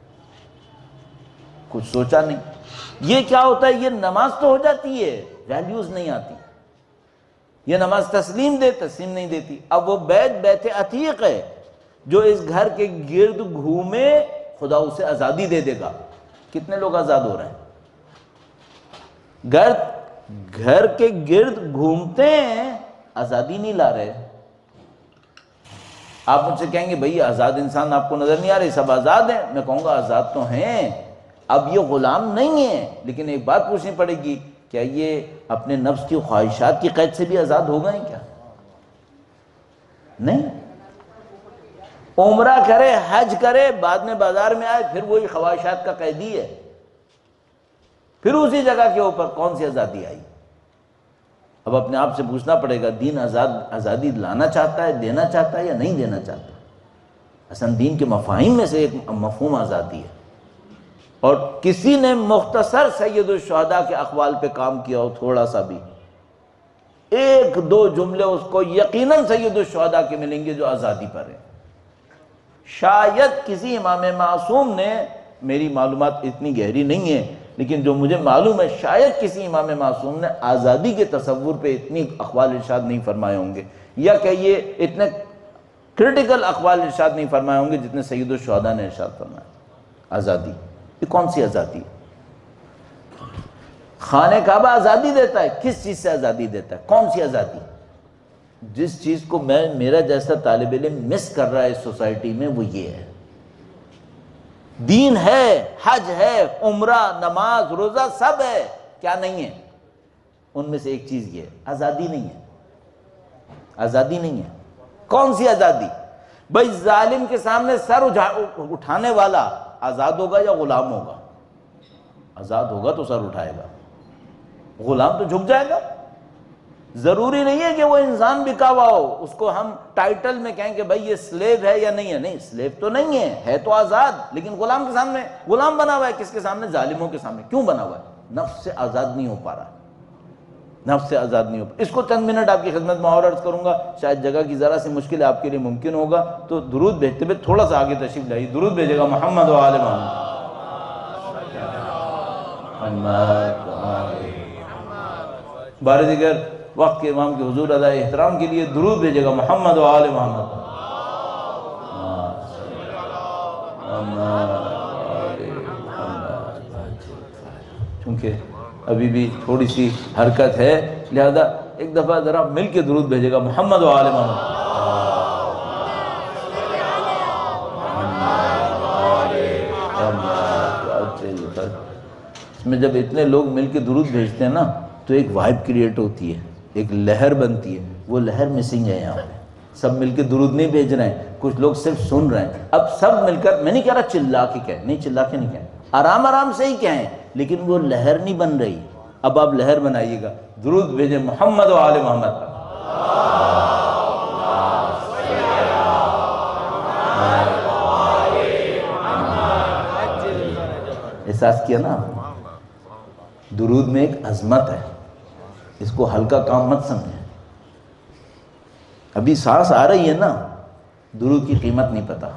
کچھ سوچا نہیں۔ یہ کیا ہوتا ہے؟ یہ نماز تو ہو جاتی ہے، ویلیوز نہیں آتی۔ یہ نماز تسلیم نہیں دیتی۔ اب وہ بیت عتیق ہے جو اس گھر کے گرد گھومے، خدا اسے آزادی دے دے گا۔ کتنے لوگ آزاد ہو رہے ہیں؟ گھر کے گرد گھومتے ہیں، آزادی نہیں لا رہے۔ آپ مجھ سے کہیں گے بھئی آزاد انسان آپ کو نظر نہیں آ رہے، سب آزاد ہیں۔ میں کہوں گا آزاد تو ہیں، اب یہ غلام نہیں ہیں، لیکن ایک بات پوچھنی پڑے گی، کیا یہ اپنے نفس کی خواہشات کی قید سے بھی آزاد ہو گئے ہیں کیا؟ نہیں۔ عمرہ کرے، حج کرے، بعد میں بازار میں آئے، پھر وہی خواہشات کا قیدی ہے، پھر اسی جگہ کے اوپر کون سی آزادی آئی؟ اب اپنے آپ سے پوچھنا پڑے گا، دین آزادی لانا چاہتا ہے، دینا چاہتا ہے یا نہیں دینا چاہتا؟ اصل دین کے مفاہیم میں سے ایک مفہوم آزادی ہے، اور کسی نے مختصر سید الشہداء کے اقوال پہ کام کیا ہو، تھوڑا سا بھی، 1-2 جملے اس کو یقیناً سید الشہداء کے ملیں گے جو آزادی پر ہیں۔ شاید کسی امام معصوم نے، میری معلومات اتنی گہری نہیں ہے لیکن جو مجھے معلوم ہے، شاید کسی امام معصوم نے آزادی کے تصور پہ اتنی اقوال ارشاد نہیں فرمائے ہوں گے، یا کہ یہ اتنے کرٹیکل اقوال ارشاد نہیں فرمائے ہوں گے جتنے سید الشہداء نے ارشاد فرمایا۔ آزادی، یہ کون سی آزادی ہے؟ خانہ کعبہ آزادی دیتا ہے، کس چیز سے آزادی دیتا ہے؟ کون سی آزادی؟ جس چیز کو میرا جیسا طالب علم مس کر رہا ہے اس سوسائٹی میں، وہ یہ ہے۔ دین ہے، حج ہے، عمرہ، نماز، روزہ سب ہے، کیا نہیں ہے؟ ان میں سے ایک چیز یہ ہے، آزادی نہیں ہے۔ آزادی نہیں ہے۔ کون سی آزادی؟ بھائی ظالم کے سامنے سر اٹھانے والا آزاد ہوگا یا غلام ہوگا؟ آزاد ہوگا تو سر اٹھائے گا، غلام تو جھک جائے گا۔ ضروری نہیں ہے کہ وہ انسان بکا ہوا ہو، اس کو ہم ٹائٹل میں کہیں کہ بھائی یہ سلیو ہے یا نہیں ہے۔ نہیں، سلیو تو نہیں ہے تو آزاد، لیکن غلام کے سامنے، غلام بنا ہوا ہے کس کے سامنے؟ ظالموں کے سامنے۔ کیوں بنا ہوا ہے؟ نفس سے آزاد نہیں ہو پا رہا، نفس سے آزاد نہیں ہو پا۔ اس کو چند منٹ آپ کی خدمت میں اور عرض کروں گا، شاید جگہ کی ذرا سی مشکل آپ کے لیے ممکن ہوگا، تو درود بھیجتے ہوئے تھوڑا سا آگے تشریف لائیے، درود بھیجے گا محمد و آل محمد۔ بار دیگر وقت کے امام کے حضور ادائے احترام کے لیے درود بھیجے گا محمد و آل محمد۔ چونکہ ابھی بھی تھوڑی سی حرکت ہے، لہذا ایک دفعہ ذرا مل کے درود بھیجے گا محمد و آل محمد۔ اس میں جب اتنے لوگ مل کے درود بھیجتے ہیں نا تو ایک وائب کریٹ ہوتی ہے، ایک لہر بنتی ہے، وہ لہر مسنگ ہے یہاں پہ۔ سب مل کے درود نہیں بھیج رہے ہیں، کچھ لوگ صرف سن رہے ہیں۔ اب سب مل کر، میں نہیں کہہ رہا چلا کے کہیں، نہیں چلا کے نہیں کہیں، آرام آرام سے ہی کہیں، لیکن وہ لہر نہیں بن رہی۔ اب آپ لہر بنائیے گا، درود بھیجیں محمد و آل محمد پر۔ احساس کیا نا؟ درود میں ایک عظمت ہے، اس کو ہلکا کام مت سمجھیں۔ ابھی سانس آ رہی ہے نا، درود کی قیمت نہیں پتا۔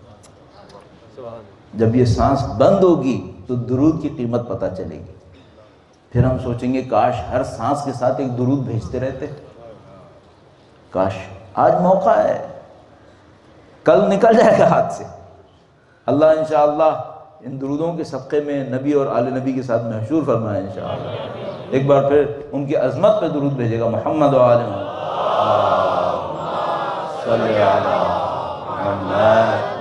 جب یہ سانس بند ہوگی تو درود کی قیمت پتہ چلے گی۔ پھر ہم سوچیں گے کاش ہر سانس کے ساتھ ایک درود بھیجتے رہتے، کاش۔ آج موقع ہے، کل نکل جائے گا ہاتھ سے۔ اللہ انشاءاللہ ان درودوں کے صدقے میں نبی اور آل نبی کے ساتھ محشور فرمائے انشاءاللہ۔ ایک بار پھر ان کی عظمت پہ درود بھیجے گا محمد و آل محمد۔ صلی علی محمد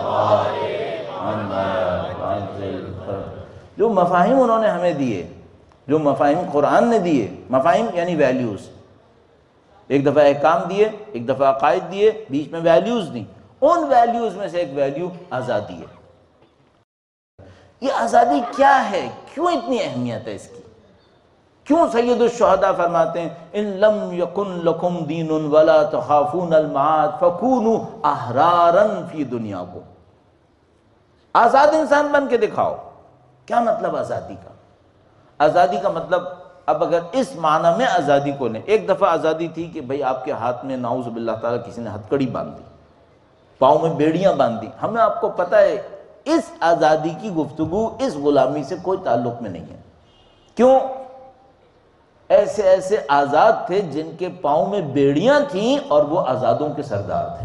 جو مفاہیم انہوں نے ہمیں دیے، جو مفاہیم قرآن نے دیے، مفاہیم یعنی ویلیوز، ایک دفعہ احکام دیے، ایک دفعہ عقائد دیے، بیچ میں ویلیوز دیں، ان ویلیوز میں سے ایک ویلیو آزادی ہے۔ یہ آزادی کیا ہے؟ کیوں اتنی اہمیت ہے اس کی؟ کیوں سید الشہداء فرماتے ہیں ان لم یکن لکم دین ولا تخافون المعاد فکونوا احرارا فی دنیاکم، آزاد انسان بن کے دکھاؤ۔ کیا مطلب آزادی کا؟ آزادی کا مطلب، اب اگر اس معنی میں آزادی کو لیں، ایک دفعہ آزادی تھی کہ بھئی آپ کے ہاتھ میں نعوذ باللہ تعالیٰ کسی نے ہتھ کڑی باندھ دی، پاؤں میں بیڑیاں باندھ دی، ہمیں آپ کو پتہ ہے اس آزادی کی گفتگو اس غلامی سے کوئی تعلق میں نہیں ہے۔ کیوں؟ ایسے ایسے آزاد تھے جن کے پاؤں میں بیڑیاں تھیں اور وہ آزادوں کے سردار تھے،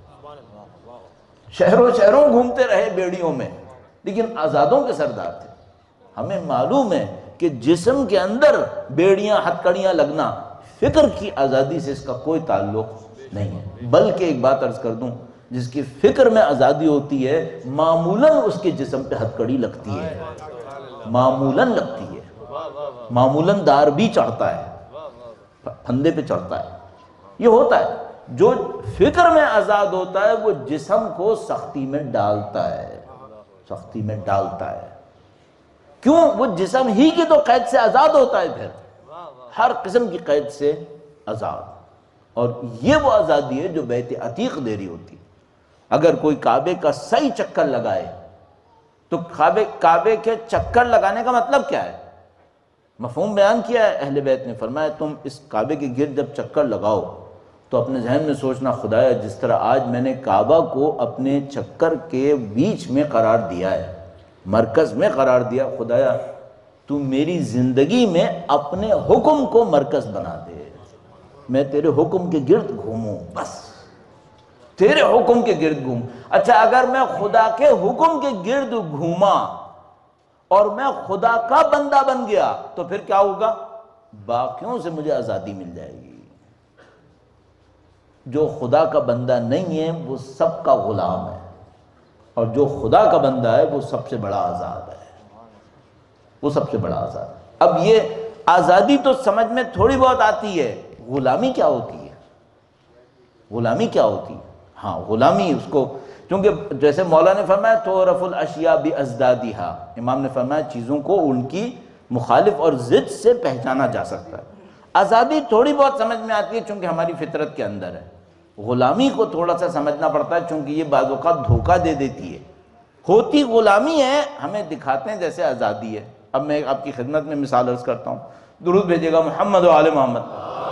شہروں شہروں گھومتے رہے بیڑیوں میں، لیکن آزادوں کے سردار تھے۔ ہمیں معلوم ہے کہ جسم کے اندر بیڑیاں ہتھ کڑیاں لگنا فکر کی آزادی سے اس کا کوئی تعلق نہیں ہے، بلکہ ایک بات عرض کر دوں، جس کی فکر میں آزادی ہوتی ہے معمولاً اس کے جسم پہ ہتھ کڑی لگتی ہے، معمولاً لگتی ہے، معمولاً دار بھی چڑھتا ہے، پھندے پہ چڑھتا ہے، یہ ہوتا ہے۔ جو فکر میں آزاد ہوتا ہے وہ جسم کو سختی میں ڈالتا ہے، سختی میں ڈالتا ہے۔ کیوں؟ وہ جسم ہی کی تو قید سے آزاد ہوتا ہے، پھر ہر قسم کی قید سے آزاد۔ اور یہ وہ آزادی ہے جو بیت عتیق دے رہی ہوتی ہے۔ اگر کوئی کعبے کا صحیح چکر لگائے تو کعبے کے چکر لگانے کا مطلب کیا ہے؟ مفہوم بیان کیا ہے اہل بیت نے، فرمایا تم اس کعبے کے گرد جب چکر لگاؤ تو اپنے ذہن میں سوچنا، خدایا جس طرح آج میں نے کعبہ کو اپنے چکر کے بیچ میں قرار دیا ہے، مرکز میں قرار دیا، خدایا تو میری زندگی میں اپنے حکم کو مرکز بنا دے، میں تیرے حکم کے گرد گھوموں، بس تیرے حکم کے گرد گھوم۔ اچھا اگر میں خدا کے حکم کے گرد گھوما اور میں خدا کا بندہ بن گیا تو پھر کیا ہوگا؟ باقیوں سے مجھے آزادی مل جائے گی۔ جو خدا کا بندہ نہیں ہے وہ سب کا غلام ہے، اور جو خدا کا بندہ ہے وہ سب سے بڑا آزاد ہے، وہ سب سے بڑا آزاد ہے۔ اب یہ آزادی تو سمجھ میں تھوڑی بہت آتی ہے، غلامی کیا ہوتی ہے؟ غلامی کیا ہوتی ہے؟ ہاں غلامی اس کو، کیونکہ جیسے مولا نے فرمایا تعرف الاشیاء بازدادھا، امام نے فرمایا چیزوں کو ان کی مخالف اور ضد سے پہچانا جا سکتا ہے۔ آزادی تھوڑی بہت سمجھ میں آتی ہے چونکہ ہماری فطرت کے اندر ہے، غلامی کو تھوڑا سا سمجھنا پڑتا ہے چونکہ یہ بعض اوقات دھوکہ دے دیتی ہے، ہوتی غلامی ہے، ہمیں دکھاتے ہیں جیسے آزادی ہے۔ اب میں آپ کی خدمت میں مثال عرض کرتا ہوں، درود بھیجے گا محمد و آل محمد،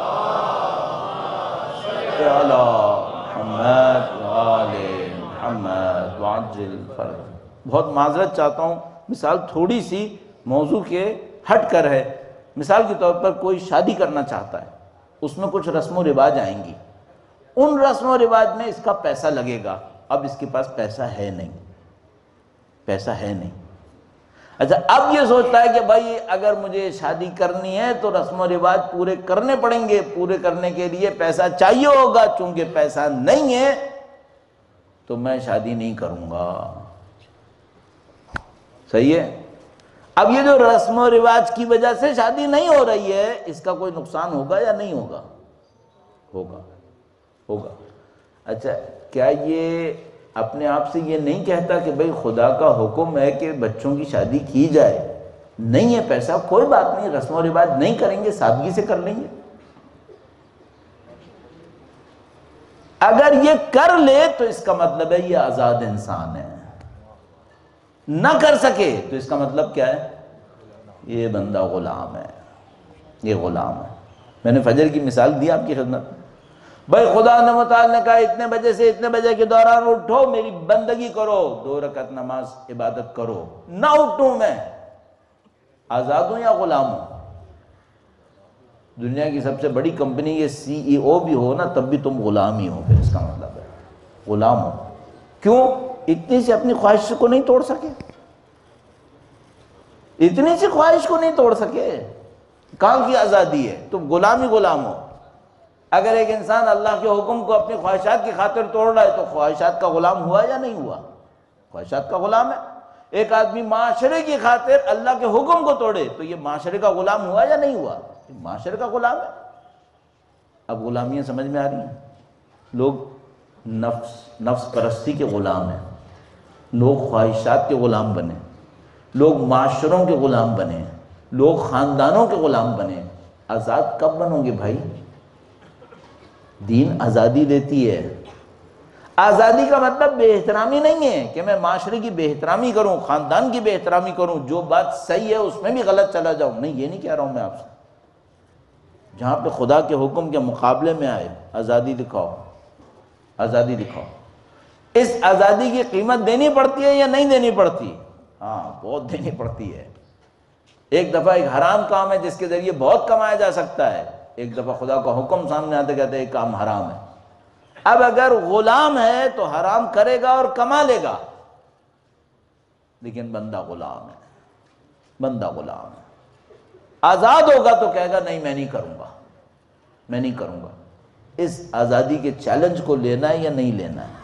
محمد و آل محمد وعجل فرج۔ بہت معذرت چاہتا ہوں، مثال تھوڑی سی موضوع کے ہٹ کر ہے۔ مثال کے طور پر کوئی شادی کرنا چاہتا ہے، اس میں کچھ رسم و رواج آئیں گی، ان رسم و رواج میں اس کا پیسہ لگے گا، اب اس کے پاس پیسہ ہے نہیں، پیسہ ہے نہیں۔ اچھا اب یہ سوچتا ہے کہ بھائی اگر مجھے شادی کرنی ہے تو رسم و رواج پورے کرنے پڑیں گے، پورے کرنے کے لیے پیسہ چاہیے ہوگا، چونکہ پیسہ نہیں ہے تو میں شادی نہیں کروں گا۔ صحیح ہے؟ اب یہ جو رسم و رواج کی وجہ سے شادی نہیں ہو رہی ہے، اس کا کوئی نقصان ہوگا یا نہیں ہوگا؟ ہوگا، ہوگا۔ اچھا کیا یہ اپنے آپ سے یہ نہیں کہتا کہ بھئی خدا کا حکم ہے کہ بچوں کی شادی کی جائے، نہیں ہے پیسہ، کوئی بات نہیں، رسم و رواج نہیں کریں گے، سادگی سے کر لیں گے؟ اگر یہ کر لے تو اس کا مطلب ہے یہ آزاد انسان ہے، نہ کر سکے تو اس کا مطلب کیا ہے؟ یہ بندہ غلام ہے، یہ غلام ہے۔ میں نے فجر کی مثال دی آپ کی خدمت میں، بھائی خدا نے متعال نے کہا اتنے بجے سے اتنے بجے کے دوران اٹھو، میری بندگی کرو، 2 رکعت نماز عبادت کرو، نہ اٹھوں میں آزاد ہوں یا غلام ہوں؟ دنیا کی سب سے بڑی کمپنی یہ CEO بھی ہو نا تب بھی تم غلام ہی ہو، پھر اس کا مطلب ہے غلام ہو۔ کیوں؟ اتنی سی اپنی خواہش کو نہیں توڑ سکے، اتنی سی خواہش کو نہیں توڑ سکے، کہاں کی آزادی ہے؟ تم غلام ہی غلام ہو۔ اگر ایک انسان اللہ کے حکم کو اپنی خواہشات کی خاطر توڑ رہا ہے تو خواہشات کا غلام ہوا یا نہیں ہوا؟ خواہشات کا غلام ہے۔ ایک آدمی معاشرے کی خاطر اللہ کے حکم کو توڑے تو یہ معاشرے کا غلام ہوا یا نہیں ہوا؟ معاشرے کا غلام ہے۔ اب غلامیاں سمجھ میں آ رہی ہیں؟ لوگ نفس پرستی کے غلام ہیں، لوگ خواہشات کے غلام بنے، لوگ معاشروں کے غلام بنے، لوگ خاندانوں کے غلام بنے۔ آزاد کب بنو گے بھائی؟ دین آزادی دیتی ہے۔ آزادی کا مطلب بے احترامی نہیں ہے کہ میں معاشرے کی بے احترامی کروں، خاندان کی بے احترامی کروں، جو بات صحیح ہے اس میں بھی غلط چلا جاؤں، نہیں، یہ نہیں کہہ رہا ہوں میں آپ سے۔ جہاں پہ خدا کے حکم کے مقابلے میں آئے آزادی دکھاؤ، آزادی دکھاؤ۔ اس آزادی کی قیمت دینی پڑتی ہے یا نہیں دینی پڑتی؟ ہاں، بہت دینی پڑتی ہے۔ ایک دفعہ ایک حرام کام ہے جس کے ذریعے بہت کمایا جا سکتا ہے، ایک دفعہ خدا کا حکم سامنے آتے کہتے ہیں ایک کام حرام ہے۔ اب اگر غلام ہے تو حرام کرے گا اور کما لے گا، لیکن بندہ غلام ہے، بندہ غلام ہے۔ آزاد ہوگا تو کہے گا نہیں، میں نہیں کروں گا، میں نہیں کروں گا۔ اس آزادی کے چیلنج کو لینا ہے یا نہیں لینا ہے؟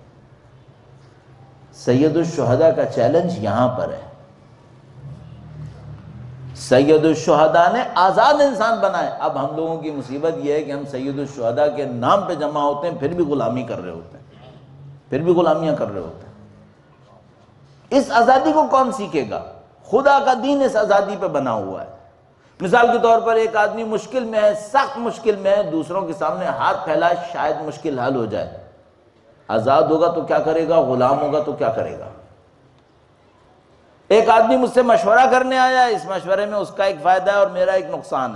سید الشہداء کا چیلنج یہاں پر ہے۔ سید الشہداء نے آزاد انسان بنائے۔ اب ہم لوگوں کی مصیبت یہ ہے کہ ہم سید الشہداء کے نام پہ جمع ہوتے ہیں، پھر بھی غلامی کر رہے ہوتے ہیں، پھر بھی غلامیاں کر رہے ہوتے ہیں۔ اس آزادی کو کون سیکھے گا؟ خدا کا دین اس آزادی پہ بنا ہوا ہے۔ مثال کے طور پر ایک آدمی مشکل میں ہے، سخت مشکل میں ہے، دوسروں کے سامنے ہاتھ پھیلائے شاید مشکل حل ہو جائے۔ آزاد ہوگا تو کیا کرے گا؟ غلام ہوگا تو کیا کرے گا؟ ایک آدمی مجھ سے مشورہ کرنے آیا، اس مشورے میں اس کا ایک فائدہ ہے اور میرا ایک نقصان ہے،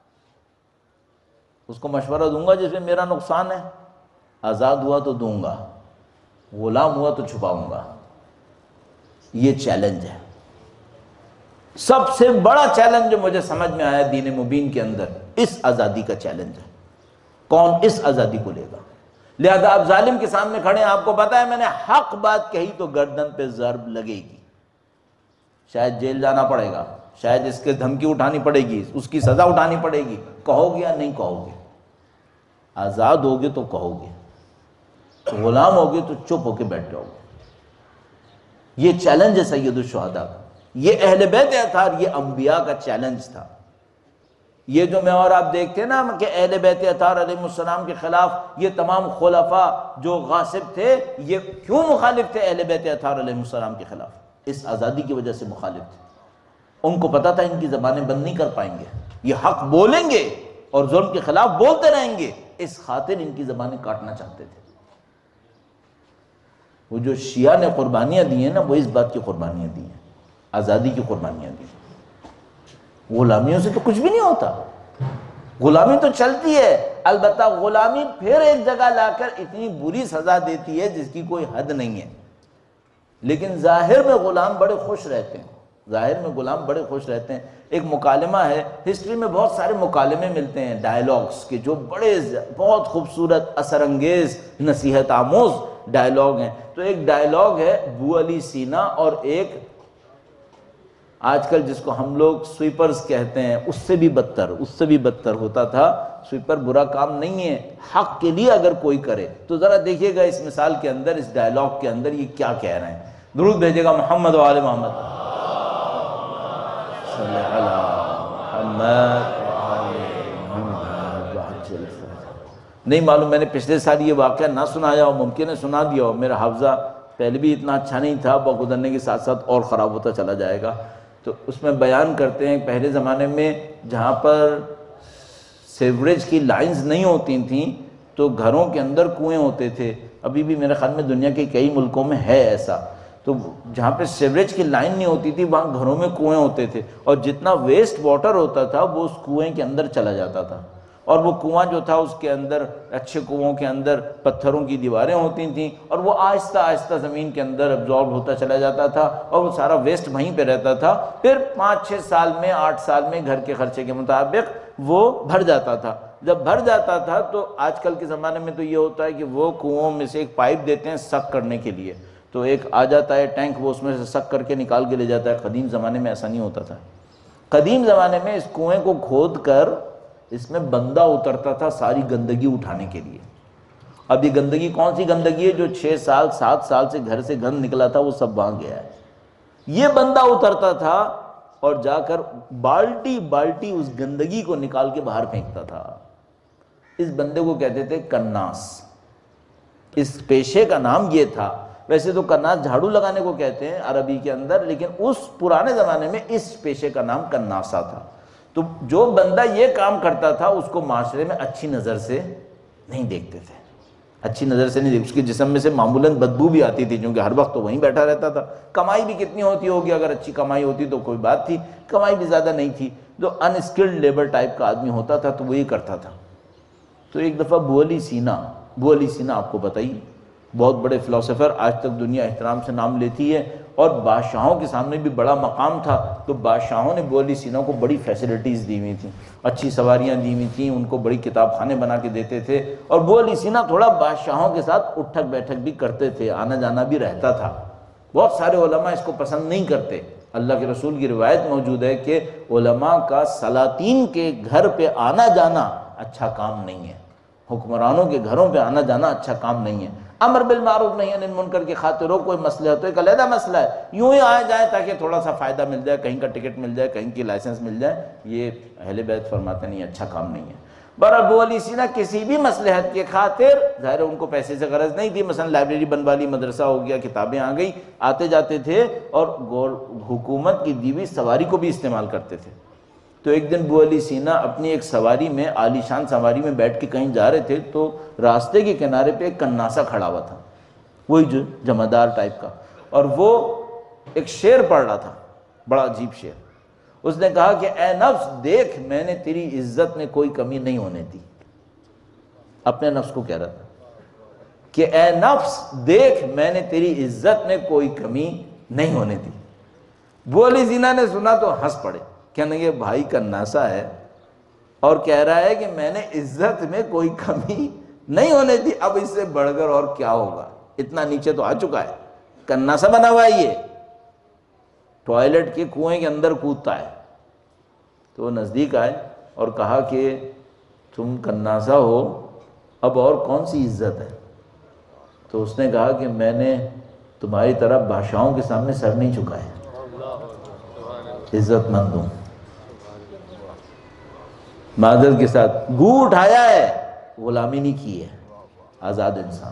اس کو مشورہ دوں گا جس میں میرا نقصان ہے۔ آزاد ہوا تو دوں گا، غلام ہوا تو چھپاؤں گا۔ یہ چیلنج ہے۔ سب سے بڑا چیلنج جو مجھے سمجھ میں آیا دین مبین کے اندر، اس آزادی کا چیلنج ہے۔ کون اس آزادی کو لے گا؟ لہذا آپ ظالم کے سامنے کھڑے ہیں، آپ کو پتا ہے میں نے حق بات کہی تو گردن پہ ضرب لگے گی، شاید جیل جانا پڑے گا، شاید اس کے دھمکی اٹھانی پڑے گی، اس کی سزا اٹھانی پڑے گی۔ کہو گے یا نہیں کہو گے؟ آزاد ہوگے تو کہو گے، غلام ہوگے تو چپ ہو کے بیٹھ جاؤ گے۔ یہ چیلنج ہے سید الشہداء کا، یہ اہل بیت اطہار، یہ انبیاء کا چیلنج تھا۔ یہ جو میں اور آپ دیکھتے ہیں نا کہ اہل بیت اطہار علیہ السلام کے خلاف یہ تمام خلفاء جو غاصب تھے، یہ کیوں مخالف تھے اہل بیت اطہار علیہ السلام کے خلاف؟ اس آزادی کی وجہ سے مخالف تھے۔ ان کو پتا تھا ان کی زبانیں بند نہیں کر پائیں گے، یہ حق بولیں گے اور ظلم کے خلاف بولتے رہیں گے، اس خاطر ان کی زبانیں کاٹنا چاہتے تھے۔ وہ جو شیعہ نے قربانیاں دی ہیں نا، وہ اس بات کی قربانیاں دی ہیں، آزادی کی قربانیاں دی ہیں۔ غلامیوں سے تو کچھ بھی نہیں ہوتا، غلامی تو چلتی ہے، البتہ غلامی پھر ایک جگہ لا کر اتنی بری سزا دیتی ہے جس کی کوئی حد نہیں ہے۔ لیکن ظاہر میں غلام بڑے خوش رہتے ہیں، ظاہر میں غلام بڑے خوش رہتے ہیں۔ ایک مکالمہ ہے، ہسٹری میں بہت سارے مکالمے ملتے ہیں، ڈائیلاگز کے، جو بہت خوبصورت، اثر انگیز، نصیحت آموز ڈائیلاگ ہیں۔ تو ایک ڈائیلاگ ہے بو علی سینا اور ایک آج کل جس کو ہم لوگ سویپرز کہتے ہیں، اس سے بھی بدتر ہوتا تھا۔ سویپر برا کام نہیں ہے، حق کے لیے اگر کوئی کرے تو ذرا دیکھیے گا اس مثال کے اندر، اس ڈائیلاگ کے اندر یہ کیا کہہ رہے ہیں۔ درود بھیجے گا محمد و آل محمد، صلی علی محمد و آل محمد۔ نہیں معلوم، میں نے پچھلے سال یہ واقعہ نہ سنایا ہو، ممکن ہے سنا دیا ہو، میرا حافظہ پہلے بھی اتنا اچھا نہیں تھا، وقت گزرنے کے ساتھ ساتھ اور خراب ہوتا چلا جائے گا۔ تو اس میں بیان کرتے ہیں پہلے زمانے میں جہاں پر سیوریج کی لائنز نہیں ہوتی تھیں تو گھروں کے اندر کنویں ہوتے تھے، ابھی بھی میرے خیال میں دنیا کے کئی ملکوں میں ہے ایسا۔ تو جہاں پہ سیوریج کی لائن نہیں ہوتی تھی وہاں گھروں میں کنویں ہوتے تھے، اور جتنا ویسٹ واٹر ہوتا تھا وہ اس کنویں کے اندر چلا جاتا تھا، اور وہ کنواں جو تھا اس کے اندر، اچھے کنووں کے اندر پتھروں کی دیواریں ہوتی تھیں، اور وہ آہستہ آہستہ زمین کے اندر ابزارب ہوتا چلا جاتا تھا، اور وہ سارا ویسٹ وہیں پہ رہتا تھا۔ پھر 5-6 سال میں، 8 سال میں گھر کے خرچے کے مطابق وہ بھر جاتا تھا۔ جب بھر جاتا تھا تو آج کل کے زمانے میں تو یہ ہوتا ہے کہ وہ کنووں میں سے ایک پائپ دیتے ہیں سک کرنے کے لیے، تو ایک آ جاتا ہے ٹینک، وہ اس میں سے سک کر کے نکال کے لے جاتا ہے۔ قدیم زمانے میں ایسا نہیں ہوتا تھا۔ قدیم زمانے میں اس کنویں کو کھود کر اس میں بندہ اترتا تھا ساری گندگی اٹھانے کے لیے. اب یہ گندگی کون سی گندگی ہے؟ جو 6 سال 7 سال سے گھر سے گند نکلا تھا وہ سب وہاں گیا ہے. یہ بندہ اترتا تھا اور جا کر بالٹی بالٹی اس گندگی کو نکال کے باہر پھینکتا تھا. اس بندے کو کہتے تھے کناس. اس پیشے کا نام یہ تھا. ویسے تو کناس جھاڑو لگانے کو کہتے ہیں عربی کے اندر، لیکن اس پرانے زمانے میں اس پیشے کا نام کناسا تھا. تو جو بندہ یہ کام کرتا تھا اس کو معاشرے میں اچھی نظر سے نہیں دیکھتے تھے، اچھی نظر سے نہیں دیکھتے. اس کے جسم میں سے معمولاً بدبو بھی آتی تھی کیونکہ ہر وقت تو وہیں بیٹھا رہتا تھا. کمائی بھی کتنی ہوتی ہوگی، اگر اچھی کمائی ہوتی تو کوئی بات تھی، کمائی بھی زیادہ نہیں تھی. جو ان اسکلڈ لیبر ٹائپ کا آدمی ہوتا تھا تو وہی کرتا تھا. تو ایک دفعہ ابو علی سینا آپ کو پتہ ہی، بہت بڑے فلاسفر، آج تک دنیا احترام سے نام لیتی ہے، اور بادشاہوں کے سامنے بھی بڑا مقام تھا. تو بادشاہوں نے ابو علی سینا کو بڑی فیسلٹیز دی ہوئی تھیں، اچھی سواریاں دی ہوئی تھیں، ان کو بڑی کتاب خانے بنا کے دیتے تھے. اور ابو علی سینا تھوڑا بادشاہوں کے ساتھ اٹھک بیٹھک بھی کرتے تھے، آنا جانا بھی رہتا تھا. بہت سارے علماء اس کو پسند نہیں کرتے. اللہ کے رسول کی روایت موجود ہے کہ علماء کا سلاطین کے گھر پہ آنا جانا اچھا کام نہیں ہے، حکمرانوں کے گھروں پہ آنا جانا اچھا کام نہیں ہے. امر بالمعروف نہی عن المنکر کی خاطر ہو، کوئی مسئلہ ہے تو ایک علیحدہ مسئلہ ہے، یوں ہی آئے جائیں تاکہ تھوڑا سا فائدہ مل جائے، کہیں کا ٹکٹ مل جائے، کہیں کی لائسنس مل جائے. یہ اہل بیت فرماتے نہیں، اچھا کام نہیں ہے. بہرحال ابو علی سینا کسی بھی مصلحت کے خاطر، ظاہر ان کو پیسے سے غرض نہیں تھی، مثلا لائبریری بنوا لی، مدرسہ ہو گیا، کتابیں آ گئی، آتے جاتے تھے، اور حکومت کی دی ہوئی سواری کو بھی استعمال کرتے تھے. تو ایک دن ابو علی سینا اپنی ایک سواری میں، عالی شان سواری میں بیٹھ کے کہیں جا رہے تھے، تو راستے کے کنارے پہ ایک کناسا کھڑا ہوا تھا، وہی جو جمعدار ٹائپ کا، اور وہ ایک شعر پڑھ رہا تھا، بڑا عجیب شعر. اس نے کہا کہ اے نفس دیکھ میں نے تیری عزت میں کوئی کمی نہیں ہونے دی. اپنے نفس کو کہہ رہا تھا کہ اے نفس دیکھ میں نے تیری عزت میں کوئی کمی نہیں ہونے دی. ابو علی سینا نے سنا تو ہنس پڑے، کہنے لگے بھائی کناسا ہے اور کہہ رہا ہے کہ میں نے عزت میں کوئی کمی نہیں ہونے دی، اب اس سے بڑھ کر اور کیا ہوگا، اتنا نیچے تو آ چکا ہے، کناسا بنا ہوا ہے، یہ ٹوائلٹ کے کنویں کے اندر کودتا ہے. تو وہ نزدیک آئے اور کہا کہ تم کناسا ہو، اب اور کون سی عزت ہے؟ تو اس نے کہا کہ میں نے تمہاری طرح بادشاہوں کے سامنے سر نہیں جھکائے، عزت مند ہوں. معذرت کے ساتھ گو اٹھایا ہے، غلامی نہیں کی ہے، آزاد انسان.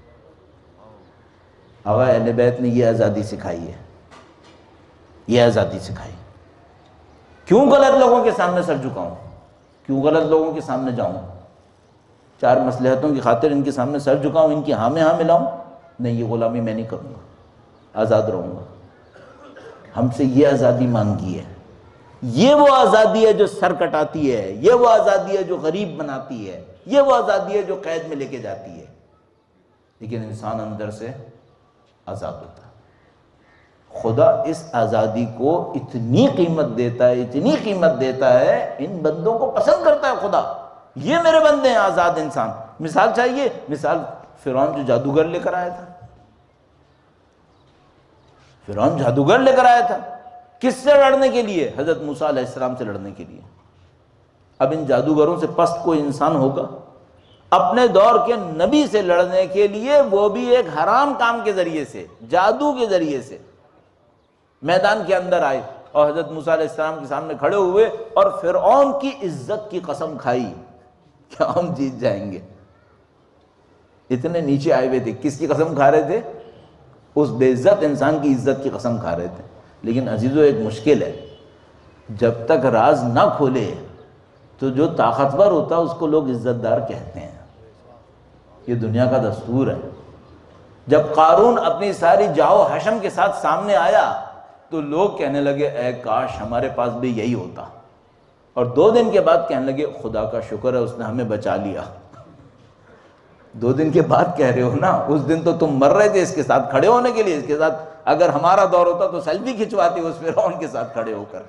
آقا اہل بیت نے یہ آزادی سکھائی ہے، یہ آزادی سکھائی. کیوں غلط لوگوں کے سامنے سر جھکاؤں، کیوں غلط لوگوں کے سامنے جاؤں، 4 مصلحتوں کی خاطر ان کے سامنے سر جھکاؤں، ان کی ہاں میں ہاں ملاؤں؟ نہیں، یہ غلامی میں نہیں کروں گا، آزاد رہوں گا. ہم سے یہ آزادی مانگی ہے. یہ وہ آزادی ہے جو سر کٹاتی ہے، یہ وہ آزادی ہے جو غریب بناتی ہے، یہ وہ آزادی ہے جو قید میں لے کے جاتی ہے. لیکن انسان اندر سے آزاد ہوتا ہے. خدا اس آزادی کو اتنی قیمت دیتا ہے، اتنی قیمت دیتا ہے، ان بندوں کو پسند کرتا ہے خدا. یہ میرے بندے ہیں آزاد انسان. مثال چاہیے؟ مثال فرعون جو جادوگر لے کر آیا تھا. فرعون جادوگر لے کر آیا تھا کس سے لڑنے کے لیے؟ حضرت موسیٰ علیہ السلام سے لڑنے کے لیے. اب ان جادوگروں سے پست کوئی انسان ہوگا؟ اپنے دور کے نبی سے لڑنے کے لیے، وہ بھی ایک حرام کام کے ذریعے سے، جادو کے ذریعے سے میدان کے اندر آئے اور حضرت موسیٰ علیہ السلام کے سامنے کھڑے ہوئے اور فرعون کی عزت کی قسم کھائی کہ ہم جیت جائیں گے. اتنے نیچے آئے ہوئے تھے. کس کی قسم کھا رہے تھے؟ اس بے عزت انسان کی عزت کی قسم کھا رہے تھے. لیکن عزیزو ایک مشکل ہے، جب تک راز نہ کھولے تو جو طاقتور ہوتا ہے اس کو لوگ عزت دار کہتے ہیں. یہ دنیا کا دستور ہے. جب قارون اپنی ساری جاؤ حشم کے ساتھ سامنے آیا تو لوگ کہنے لگے اے کاش ہمارے پاس بھی یہی ہوتا، اور 2 دن کے بعد کہنے لگے خدا کا شکر ہے اس نے ہمیں بچا لیا. 2 دن کے بعد کہہ رہے ہو نا، اس دن تو تم مر رہے تھے اس کے ساتھ کھڑے ہونے کے لیے. اس کے ساتھ اگر ہمارا دور ہوتا تو سیلفی کھنچواتی اس فرعون کے ساتھ کھڑے ہو کر.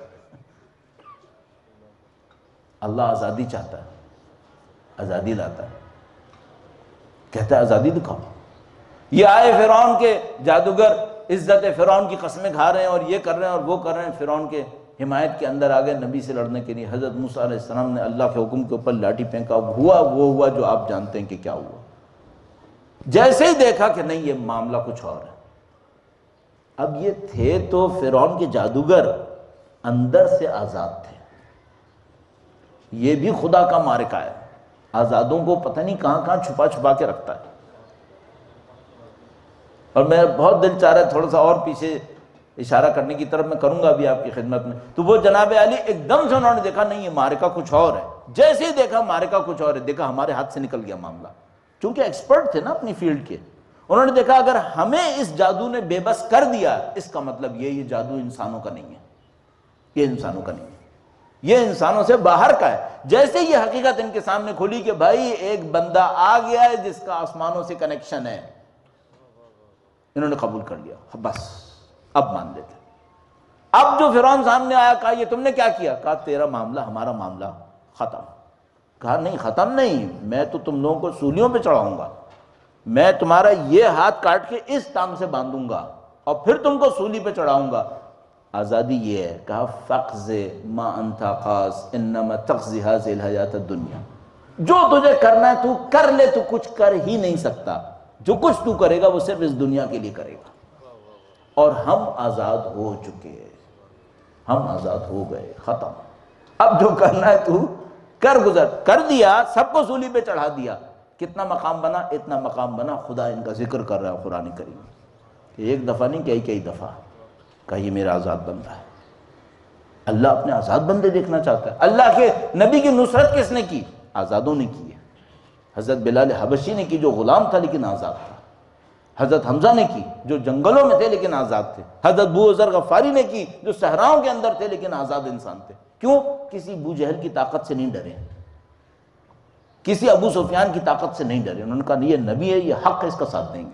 اللہ آزادی چاہتا ہے، آزادی لاتا ہے، کہتا ہے آزادی دکھاؤ. یہ آئے فرعون کے جادوگر، عزت فرعون کی قسمیں کھا رہے ہیں اور یہ کر رہے ہیں اور وہ کر رہے ہیں. فرعون کے حمایت کے اندر آ گئے نبی سے لڑنے کے لیے. حضرت موسیٰ علیہ السلام نے اللہ کے حکم کے اوپر لاٹھی پھینکا, ہوا وہ ہوا جو آپ جانتے ہیں کہ کیا ہوا. جیسے ہی دیکھا کہ نہیں یہ معاملہ کچھ اور ہے. اب یہ تھے تو فرعون کے جادوگر, اندر سے آزاد تھے. یہ بھی خدا کا معرکہ ہے, آزادوں کو پتہ نہیں کہاں کہاں چھپا چھپا کے رکھتا ہے. اور میں بہت دل چاہ رہا ہے تھوڑا سا اور پیچھے اشارہ کرنے کی طرف میں کروں گا ابھی آپ کی خدمت میں. تو وہ جناب علی ایک دم سے انہوں نے دیکھا نہیں یہ معرکہ کچھ اور ہے. جیسے ہی دیکھا معرکہ کچھ اور ہے, دیکھا ہمارے ہاتھ سے نکل گیا معاملہ. چونکہ ایکسپرٹ تھے نا اپنی فیلڈ کے, انہوں نے دیکھا اگر ہمیں اس جادو نے بے بس کر دیا, اس کا مطلب یہ جادو انسانوں کا نہیں ہے, یہ انسانوں کا نہیں ہے, یہ انسانوں سے باہر کا ہے. جیسے یہ حقیقت ان کے سامنے کھلی کہ بھائی ایک بندہ آ گیا ہے جس کا آسمانوں سے کنیکشن ہے, انہوں نے قبول کر لیا. بس اب مان لیتے. اب جو فرعون سامنے آیا, کہا یہ تم نے کیا کیا؟ کہا تیرا معاملہ ہمارا معاملہ ختم. کہا نہیں ختم نہیں, میں تو تم لوگوں کو سولیوں پہ چڑھاؤں گا, میں تمہارا یہ ہاتھ کاٹ کے اس ٹانگ سے باندھوں گا اور پھر تم کو سولی پہ چڑھاؤں گا. آزادی یہ ہے. کہا فقض ما انت قاض انما تقضی هذه الحیات الدنیا, جو تجھے کرنا ہے تو کر لے, تو کچھ کر ہی نہیں سکتا. جو کچھ تو کرے گا وہ صرف اس دنیا کے لیے کرے گا. اور ہم آزاد ہو چکے, ہم آزاد ہو گئے, ختم. اب جو کرنا ہے تو کر گزر. کر دیا, سب کو سولی پہ چڑھا دیا. کتنا مقام بنا؟ اتنا مقام بنا. خدا ان کا ذکر کر رہا ہے قرآن کریم, ایک دفعہ نہیں کئی دفعہ. کہا یہ میرا آزاد بندہ ہے. اللہ اپنے آزاد بندے دیکھنا چاہتا ہے. اللہ کے نبی کی نصرت کس نے کی؟ آزادوں نے کی ہے. حضرت بلال حبشی نے کی جو غلام تھا لیکن آزاد تھا. حضرت حمزہ نے کی جو جنگلوں میں تھے لیکن آزاد تھے. حضرت ابو ذر غفاری نے کی جو صحراؤں کے اندر تھے لیکن آزاد انسان تھے. کیوں؟ کسی ابو جہل کی طاقت سے نہیں ڈرے, کسی ابو سفیان کی طاقت سے نہیں ڈرے. انہوں نے کہا یہ نبی ہے, یہ حق ہے, اس کا ساتھ دیں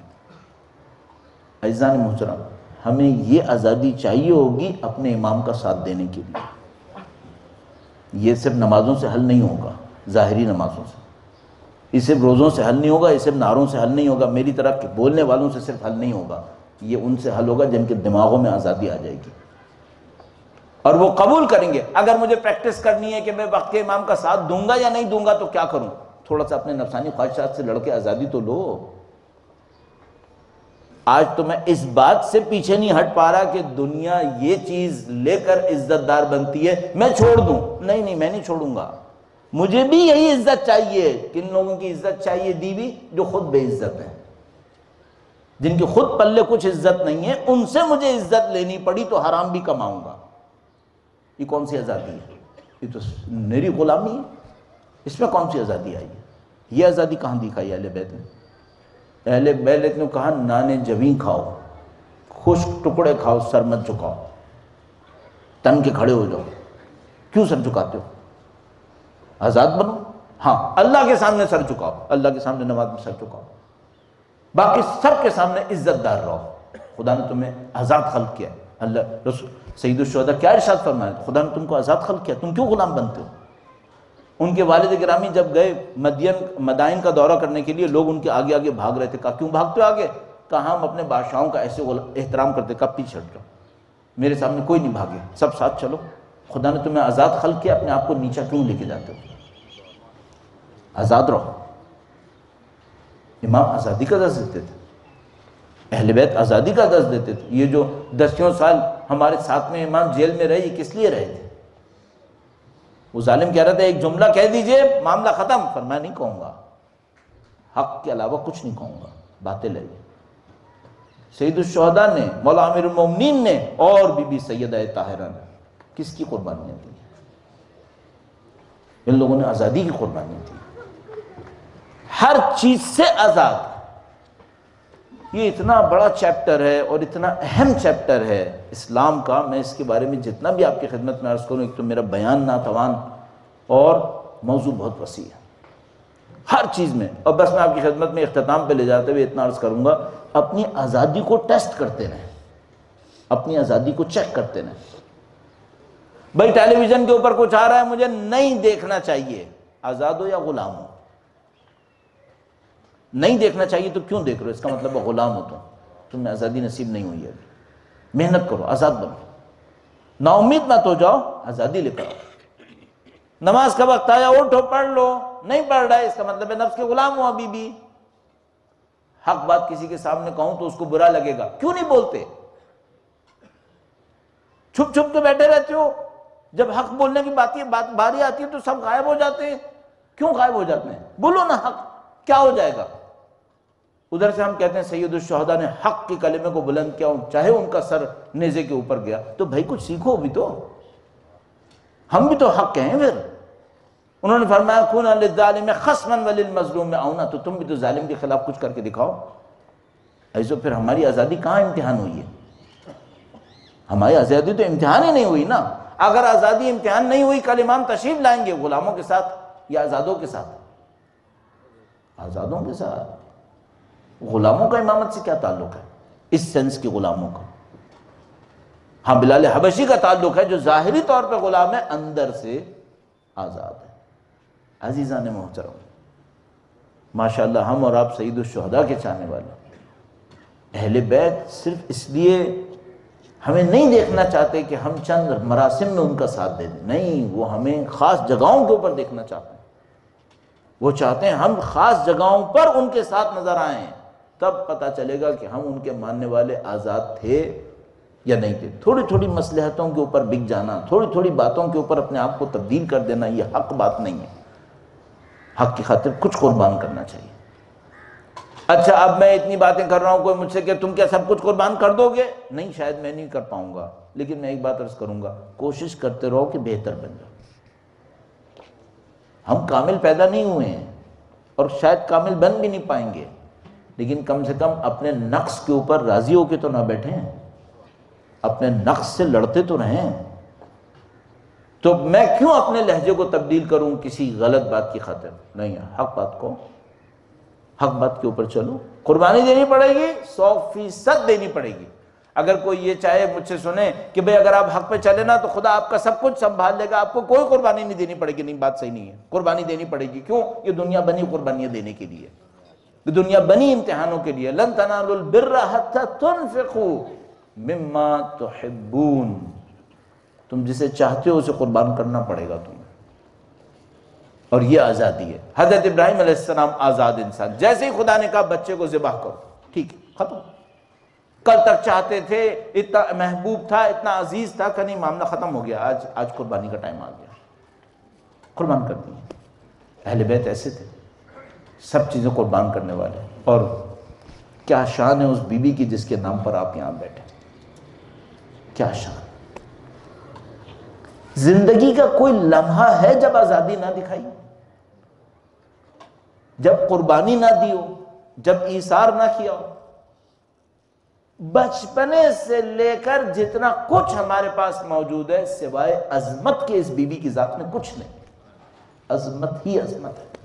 گے. عزیزان محترم, ہمیں یہ آزادی چاہیے ہوگی اپنے امام کا ساتھ دینے کے لیے. یہ صرف نمازوں سے حل نہیں ہوگا, ظاہری نمازوں سے. یہ صرف روزوں سے حل نہیں ہوگا, یہ صرف نعروں سے حل نہیں ہوگا, میری طرح کے بولنے والوں سے صرف حل نہیں ہوگا. یہ ان سے حل ہوگا جن کے دماغوں میں آزادی آ جائے گی اور وہ قبول کریں گے. اگر مجھے پریکٹس کرنی ہے کہ میں وقت کے امام کا ساتھ دوں گا یا نہیں دوں گا تو کیا کروں؟ تھوڑا سا اپنے نفسانی خواہشات سے لڑ کے آزادی تو لو. آج تو میں اس بات سے پیچھے نہیں ہٹ پا رہا کہ دنیا یہ چیز لے کر عزت دار بنتی ہے میں چھوڑ دوں. نہیں, میں نہیں چھوڑوں گا. مجھے بھی یہی عزت چاہیے. کن لوگوں کی عزت چاہیے دی بھی؟ جو خود بے عزت ہیں, جن کی خود پلے کچھ عزت نہیں ہے. ان سے مجھے عزت لینی پڑی تو حرام بھی کماؤں گا. یہ کون سی آزادی ہے؟ یہ تو میری غلامی ہے. اس میں کون سی آزادی آئی ہے؟ یہ آزادی کہاں دکھائی اہل بیت نے؟ اہل بیت نے کہا نانے جویں کھاؤ, خشک ٹکڑے کھاؤ, سر مت جھکاؤ, تن کے کھڑے ہو جاؤ. کیوں سر جھکاتے ہو؟ آزاد بنو. ہاں, اللہ کے سامنے سر جھکاؤ, اللہ کے سامنے نماز میں سر جھکاؤ, باقی سب کے سامنے عزت دار رہو. خدا نے تمہیں آزاد خلق کیا. اللہ رسول سید الشہداء کیا ارشاد فرمایا؟ خدا نے تم کو آزاد خلق کیا, تم کیوں غلام بنتے ہو؟ ان کے والد گرامی جب گئے مدائن کا دورہ کرنے کے لیے, لوگ ان کے آگے آگے بھاگ رہے تھے. کہا کیوں بھاگتے ہو آگے؟ کہا ہم اپنے بادشاہوں کا ایسے احترام کرتے. کہا پیچھے ہٹ جاؤ, میرے سامنے کوئی نہیں بھاگے, سب ساتھ چلو. خدا نے تمہیں آزاد خلق کیا, اپنے آپ کو نیچا کیوں لے کے جاتے ہو؟ آزاد رہو. امام آزادی کا درس دیتے تھے, اہل بیت آزادی کا درس دیتے تھے. یہ جو دسیوں سال ہمارے ساتھ میں امام جیل میں رہے, یہ کس لیے رہے تھے؟ وہ ظالم کہہ رہا تھا ایک جملہ کہہ دیجئے معاملہ ختم. فرمایا نہیں کہوں گا, حق کے علاوہ کچھ نہیں کہوں گا, باطل ہے یہ. سید الشہداء نے, مولا امیر المومنین نے, اور بی بی سیدہ طاہرہ نے کس کی قربانیاں دی؟ ان لوگوں نے آزادی کی قربانیاں دی, ہر چیز سے آزاد. یہ اتنا بڑا چیپٹر ہے اور اتنا اہم چیپٹر ہے اسلام کا. میں اس کے بارے میں جتنا بھی آپ کی خدمت میں عرض کروں, ایک تو میرا بیان ناتوان اور موضوع بہت وسیع ہے ہر چیز میں. اور بس میں آپ کی خدمت میں اختتام پہ لے جاتے ہوئے اتنا عرض کروں گا, اپنی آزادی کو ٹیسٹ کرتے رہیں, اپنی آزادی کو چیک کرتے رہیں. بھائی ٹیلی ویژن کے اوپر کچھ آ رہا ہے, مجھے نہیں دیکھنا چاہیے. آزاد ہو یا غلام ہو؟ نہیں دیکھنا چاہیے تو کیوں دیکھ رہے ہو؟ اس کا مطلب غلام ہو تمہیں آزادی نصیب نہیں ہوئی ہے. محنت کرو, آزاد بنو. نا امید مت ہو جاؤ، آزادی لے کر آؤ۔ نماز کا وقت آیا اٹھو پڑھ لو، نہیں پڑھ رہا ہے اس کا مطلب ہے نفس کے غلام ہو ابھی بھی۔ حق بات کسی کے سامنے کہوں تو اس کو برا لگے گا، کیوں نہیں بولتے؟ چھپ چھپ کے بیٹھے رہتے ہو، جب حق بولنے کی باری آتی ہے تو سب غائب ہو جاتے ہیں۔ کیوں غائب ہو جاتے ہیں؟ بولو نا حق، کیا ہو جائے گا؟ ادھر سے ہم کہتے ہیں سید الشہداء نے حق کے کلمے کو بلند کیا، چاہے ان کا سر نیزے کے اوپر گیا، تو بھائی کچھ سیکھو بھی تو، ہم بھی تو حق کہیں پھر۔ انہوں نے فرمایا کون للظالم خصما وللمظلوم عونا، تو تم بھی تو ظالم کے خلاف کچھ کر کے دکھاؤ۔ ایسو پھر ہماری آزادی کہاں امتحان ہوئی ہے؟ ہماری آزادی تو امتحان ہی نہیں ہوئی نا۔ اگر آزادی امتحان نہیں ہوئی، کل امام تشریف لائیں گے غلاموں کے ساتھ یا آزادوں کے ساتھ؟ آزادوں کے ساتھ۔ غلاموں کا امامت سے کیا تعلق ہے اس سینس کی غلاموں کا؟ ہاں بلال حبشی کا تعلق ہے جو ظاہری طور پہ غلام ہے، اندر سے آزاد ہے۔ عزیزان محترم، ماشاءاللہ ہم اور آپ سید الشہداء کے چاہنے والے، اہل بیت صرف اس لیے ہمیں نہیں دیکھنا چاہتے کہ ہم چند مراسم میں ان کا ساتھ دے دیں، نہیں، وہ ہمیں خاص جگہوں کے اوپر دیکھنا چاہتے ہیں۔ وہ چاہتے ہیں ہم خاص جگہوں پر ان کے ساتھ نظر آئیں، تب پتہ چلے گا کہ ہم ان کے ماننے والے آزاد تھے یا نہیں تھے۔ تھوڑی تھوڑی مصلحتوں کے اوپر بک جانا، تھوڑی تھوڑی باتوں کے اوپر اپنے آپ کو تبدیل کر دینا، یہ حق بات نہیں ہے۔ حق کی خاطر کچھ قربان کرنا چاہیے۔ اچھا اب میں اتنی باتیں کر رہا ہوں، کوئی مجھ سے کہ تم کیا سب کچھ قربان کر دو گے؟ نہیں، شاید میں نہیں کر پاؤں گا، لیکن میں ایک بات عرض کروں گا، کوشش کرتے رہو کہ بہتر بن جاؤ۔ ہم کامل پیدا نہیں ہوئے ہیں اور شاید کامل بن بھی نہیں پائیں گے، لیکن کم سے کم اپنے نقص کے اوپر راضی ہو کے تو نہ بیٹھیں، اپنے نقص سے لڑتے تو رہیں۔ تو میں کیوں اپنے لہجے کو تبدیل کروں کسی غلط بات کی خاطر؟ نہیں، حق بات کو، حق بات کے اوپر چلو۔ قربانی دینی پڑے گی، 100% دینی پڑے گی۔ اگر کوئی یہ چاہے مجھ سے سنے کہ بھئی اگر آپ حق پہ چلے نا تو خدا آپ کا سب کچھ سنبھال لے گا، آپ کو کوئی قربانی نہیں دینی پڑے گی، نہیں، بات صحیح نہیں ہے۔ قربانی دینی پڑے گی، کیوں؟ یہ دنیا بنی قربانیاں دینے کے لیے، یہ دنیا بنی امتحانوں کے لیے۔ لن تنالوا البر حتی تنفقوا مما تحبون، تم جسے چاہتے ہو اسے قربان کرنا پڑے گا تمہیں، اور یہ آزادی ہے۔ حضرت ابراہیم علیہ السلام آزاد انسان، جیسے ہی خدا نے کہا بچے کو ذبح کرو، ٹھیک ہے، ختم۔ کل تک چاہتے تھے، اتنا محبوب تھا، اتنا عزیز تھا کہ نہیں، معاملہ ختم ہو گیا، آج قربانی کا ٹائم آ گیا، قربان کر دیا۔ اہل بیت ایسے تھے، سب چیزیں قربان کرنے والے۔ اور کیا شان ہے اس بی بی کی جس کے نام پر آپ یہاں بیٹھے، کیا شان۔ زندگی کا کوئی لمحہ ہے جب آزادی نہ دکھائی، جب قربانی نہ دی ہو، جب ایثار نہ کیا ہو؟ بچپنے سے لے کر جتنا کچھ ہمارے پاس موجود ہے سوائے عظمت کے اس بی بی کی ذات میں کچھ نہیں، عظمت ہی عظمت ہے۔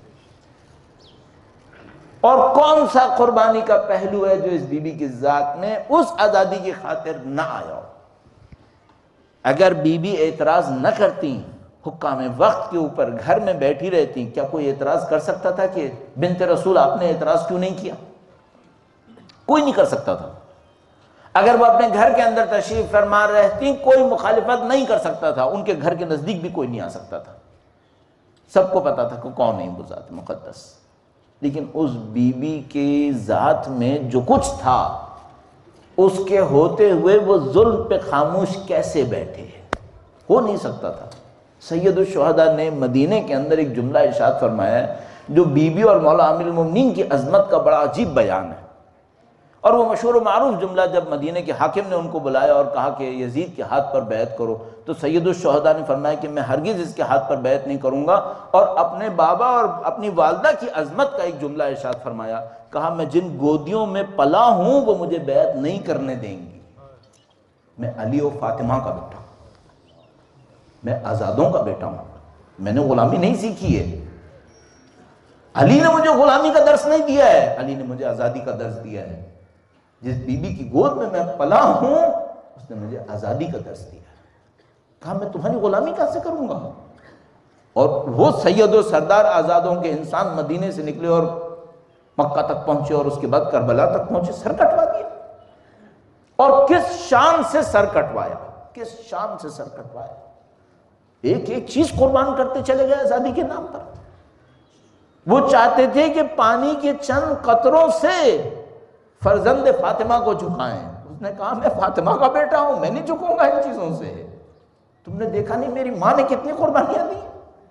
اور کون سا قربانی کا پہلو ہے جو اس بی بی کی ذات میں اس آزادی کی خاطر نہ آیا ہو؟ اگر بی بی اعتراض نہ کرتی، حکام وقت کے اوپر گھر میں بیٹھی رہتی، کیا کوئی اعتراض کر سکتا تھا کہ بنت رسول آپ نے اعتراض کیوں نہیں کیا؟ کوئی نہیں کر سکتا تھا۔ اگر وہ اپنے گھر کے اندر تشریف فرما رہتی، کوئی مخالفت نہیں کر سکتا تھا، ان کے گھر کے نزدیک بھی کوئی نہیں آ سکتا تھا، سب کو پتا تھا کہ کون ہے وہ ذات مقدس۔ لیکن اس بی بی کی ذات میں جو کچھ تھا، اس کے ہوتے ہوئے وہ ظلم پہ خاموش کیسے بیٹھے؟ ہو نہیں سکتا تھا۔ سید الشہداء نے مدینے کے اندر ایک جملہ ارشاد فرمایا ہے جو بی بی اور مولا امیر المومنین کی عظمت کا بڑا عجیب بیان ہے، اور وہ مشہور و معروف جملہ جب مدینے کے حاکم نے ان کو بلایا اور کہا کہ یزید کے ہاتھ پر بیعت کرو، تو سید الشہداء نے فرمایا کہ میں ہرگز اس کے ہاتھ پر بیعت نہیں کروں گا، اور اپنے بابا اور اپنی والدہ کی عظمت کا ایک جملہ ارشاد فرمایا، کہا میں جن گودیوں میں پلا ہوں وہ مجھے بیعت نہیں کرنے دیں گی، میں علی و فاطمہ کا بیٹا ہوں، میں آزادوں کا بیٹا ہوں، میں نے غلامی نہیں سیکھی ہے، علی نے مجھے غلامی کا درس نہیں دیا ہے، علی نے مجھے آزادی کا درس دیا ہے۔ جس بی بی کی گود میں میں پلا ہوں اس نے مجھے آزادی کا درس دیا ہے۔ کہا میں تمہاری غلامی کیسے کروں گا؟ اور وہ سید و سردار آزادوں کے انسان مدینے سے نکلے اور مکہ تک پہنچے، اور اس کے بعد کربلا تک پہنچے، سر کٹوا دیا۔ اور کس شان سے سر کٹوایا؟ کس شان سے سر کٹوایا، ایک ایک چیز قربان کرتے چلے گئے آزادی کے نام پر۔ وہ چاہتے تھے کہ پانی کے چند قطروں سے فرزند فاطمہ کو جھکائیں۔ اس نے کہا میں فاطمہ کا بیٹا ہوں، میں نہیں جھکوں گا ان چیزوں سے۔ تم نے دیکھا نہیں میری ماں نے کتنی قربانیاں دی۔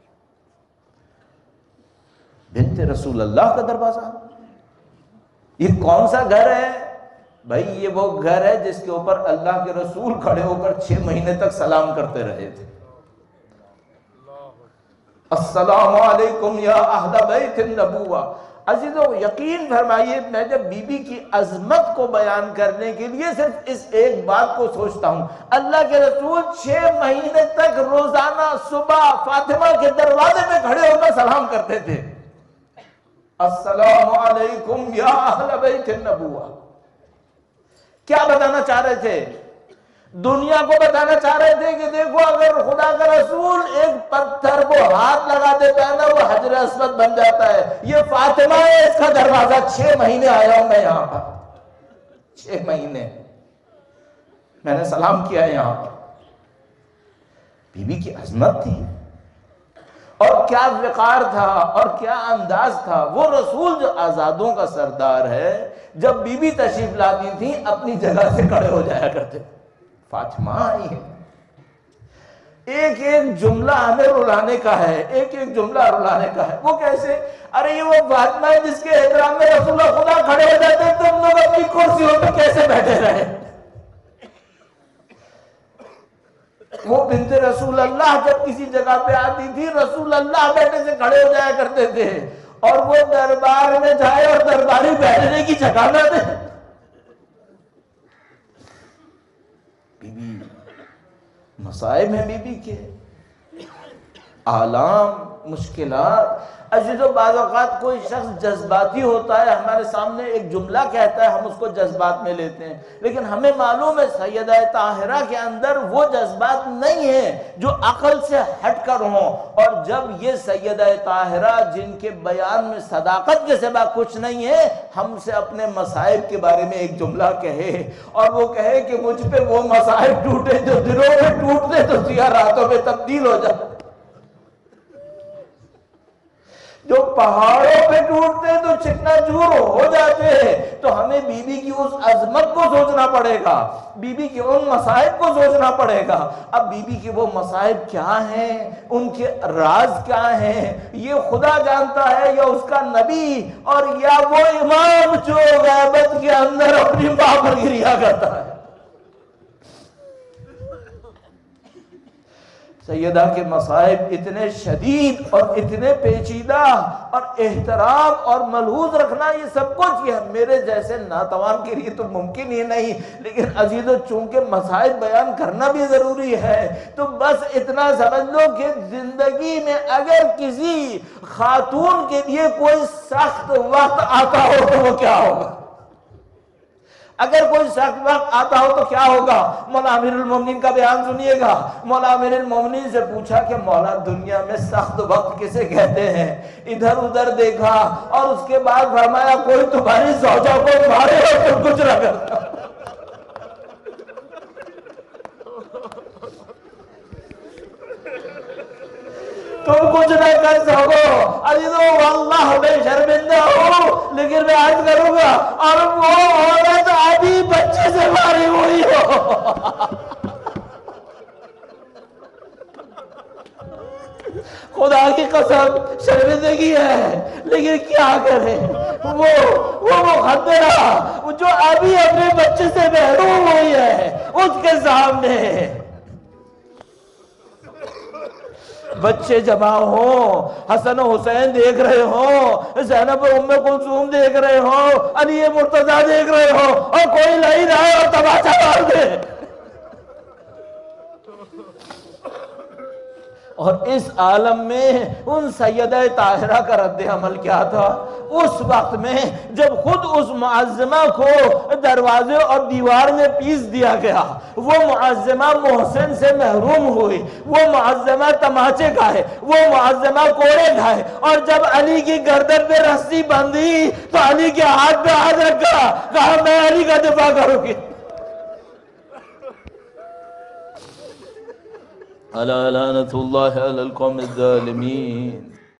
بنت رسول اللہ کا دروازہ، یہ کون سا گھر ہے بھائی؟ یہ وہ گھر ہے جس کے اوپر اللہ کے رسول کھڑے ہو کر 6 مہینے تک سلام کرتے رہے تھے۔ السلام علیکم یا اہل بیت النبوہ۔ عزیزو یقین فرمائیے، میں جب بی بی کی عظمت کو بیان کرنے کے لیے صرف اس ایک بات کو سوچتا ہوں، اللہ کے رسول 6 مہینے تک روزانہ صبح فاطمہ کے دروازے میں کھڑے ہو کر سلام کرتے تھے، السلام علیکم یا اہل بیت النبوہ۔ کیا بتانا چاہ رہے تھے؟ دنیا کو بتانا چاہ رہے تھے کہ دیکھو اگر خدا کا رسول ایک پتھر کو ہاتھ لگا دیتا ہے نا وہ حجر اسود بن جاتا ہے۔ یہ فاطمہ ہے، اس کا دروازہ 6 مہینے آیا ہوں میں یہاں پر، 6 مہینے میں نے سلام کیا ہے یہاں پر۔ بی بی کی عظمت تھی، اور کیا وقار تھا اور کیا انداز تھا۔ وہ رسول جو آزادوں کا سردار ہے، جب بی بی تشریف لاتی تھی اپنی جگہ سے کھڑے ہو جایا کرتے۔ فاطمہ آئی ہے، ایک ایک جملہ ہمیں رلانے کا ہے، ایک ایک جملہ رلانے کا ہے۔ وہ کیسے؟ ارے یہ وہ فاطمہ ہے جس کے احترام میں رسول اللہ خدا کھڑے ہو جاتے ہیں، تم لوگ اپنی کرسیوں پہ کیسے بیٹھے رہے؟ وہ بنت رسول اللہ جب کسی جگہ پہ آتی تھی رسول اللہ بیٹھے سے کھڑے ہو جایا کرتے تھے، اور وہ دربار میں جائے اور درباری بیٹھنے کی جگہ نہ دے۔ بی بی مصائب ہیں، بی بی کے آلام، مشکلات۔ عزیزو بعض اوقات کوئی شخص جذباتی ہوتا ہے، ہمارے سامنے ایک جملہ کہتا ہے، ہم اس کو جذبات میں لیتے ہیں، لیکن ہمیں معلوم ہے سیدہ طاہرہ کے اندر وہ جذبات نہیں ہیں جو عقل سے ہٹ کر ہوں۔ اور جب یہ سیدہ طاہرہ جن کے بیان میں صداقت کے سوا کچھ نہیں ہے، ہم سے اپنے مصائب کے بارے میں ایک جملہ کہے، اور وہ کہے کہ مجھ پہ وہ مصائب ٹوٹے جو دلوں میں ٹوٹتے تو سیاہ راتوں میں تبدیل ہو جاتے، جو پہاڑوں پہ ٹوٹتے تو چکنا چور ہو جاتے، تو ہمیں بی بی کی اس عظمت کو سوچنا پڑے گا، بی بی کے ان مصائب کو سوچنا پڑے گا۔ اب بی بی کے وہ مصائب کیا ہیں، ان کے راز کیا ہیں، یہ خدا جانتا ہے یا اس کا نبی، اور یا وہ امام جو غیبت کے اندر اپنی ماں پر گریا کرتا ہے۔ سیدہ کے مصائب اتنے شدید اور اتنے پیچیدہ، اور احترام اور ملحوظ رکھنا یہ سب کچھ یہ میرے جیسے ناتوان کے لیے تو ممکن ہی نہیں، لیکن عزیزو چونکہ مصائب بیان کرنا بھی ضروری ہے، تو بس اتنا سمجھ لو کہ زندگی میں اگر کسی خاتون کے لیے کوئی سخت وقت آتا ہو تو وہ کیا ہوگا؟ اگر کوئی سخت وقت آتا ہو تو کیا ہوگا؟ مولا امیر المومنین کا بیان سنیے گا۔ مولا امیر المومنین سے پوچھا کہ مولا دنیا میں سخت وقت کسے کہتے ہیں؟ ادھر ادھر دیکھا اور اس کے بعد فرمایا کوئی تمہاری زوجہ کو مارے اور تم کچھ نہ کرتا۔ تم کچھ نہ کر سکو عزیزو، واللہ میں شرمندہ ہوں، لیکن میں عرض کروں گا، اور وہ عورت ابھی بچے سے ماری ہوئی ہو۔ خدا کی قسم شرمندگی ہے، لیکن کیا کریں؟ وہ مخدرہ جو ابھی اپنے بچے سے محروم ہوئی ہے، اس کے سامنے بچے جمع ہوں، حسن و حسین دیکھ رہے ہوں، زینب و ام کلثوم دیکھ رہے ہوں، علی مرتضیٰ دیکھ رہے ہوں، اور کوئی لئی رہا ہے اور تماشا مار دے۔ اور اس عالم میں ان سیدہ طاہرہ کا رد عمل کیا تھا؟ اس وقت میں جب خود اس معظمہ کو دروازے اور دیوار میں پیس دیا گیا، وہ معظمہ محسن سے محروم ہوئی، وہ معظمہ تماچے کھائے، وہ معظمہ کوڑے کھائے، اور جب علی کی گردن پہ رسی بندھی تو علی کے ہاتھ پہ ہاتھ رکھا، کہا میں علی کا دفاع کروں گی۔ ألا لعنة الله على القوم الظالمين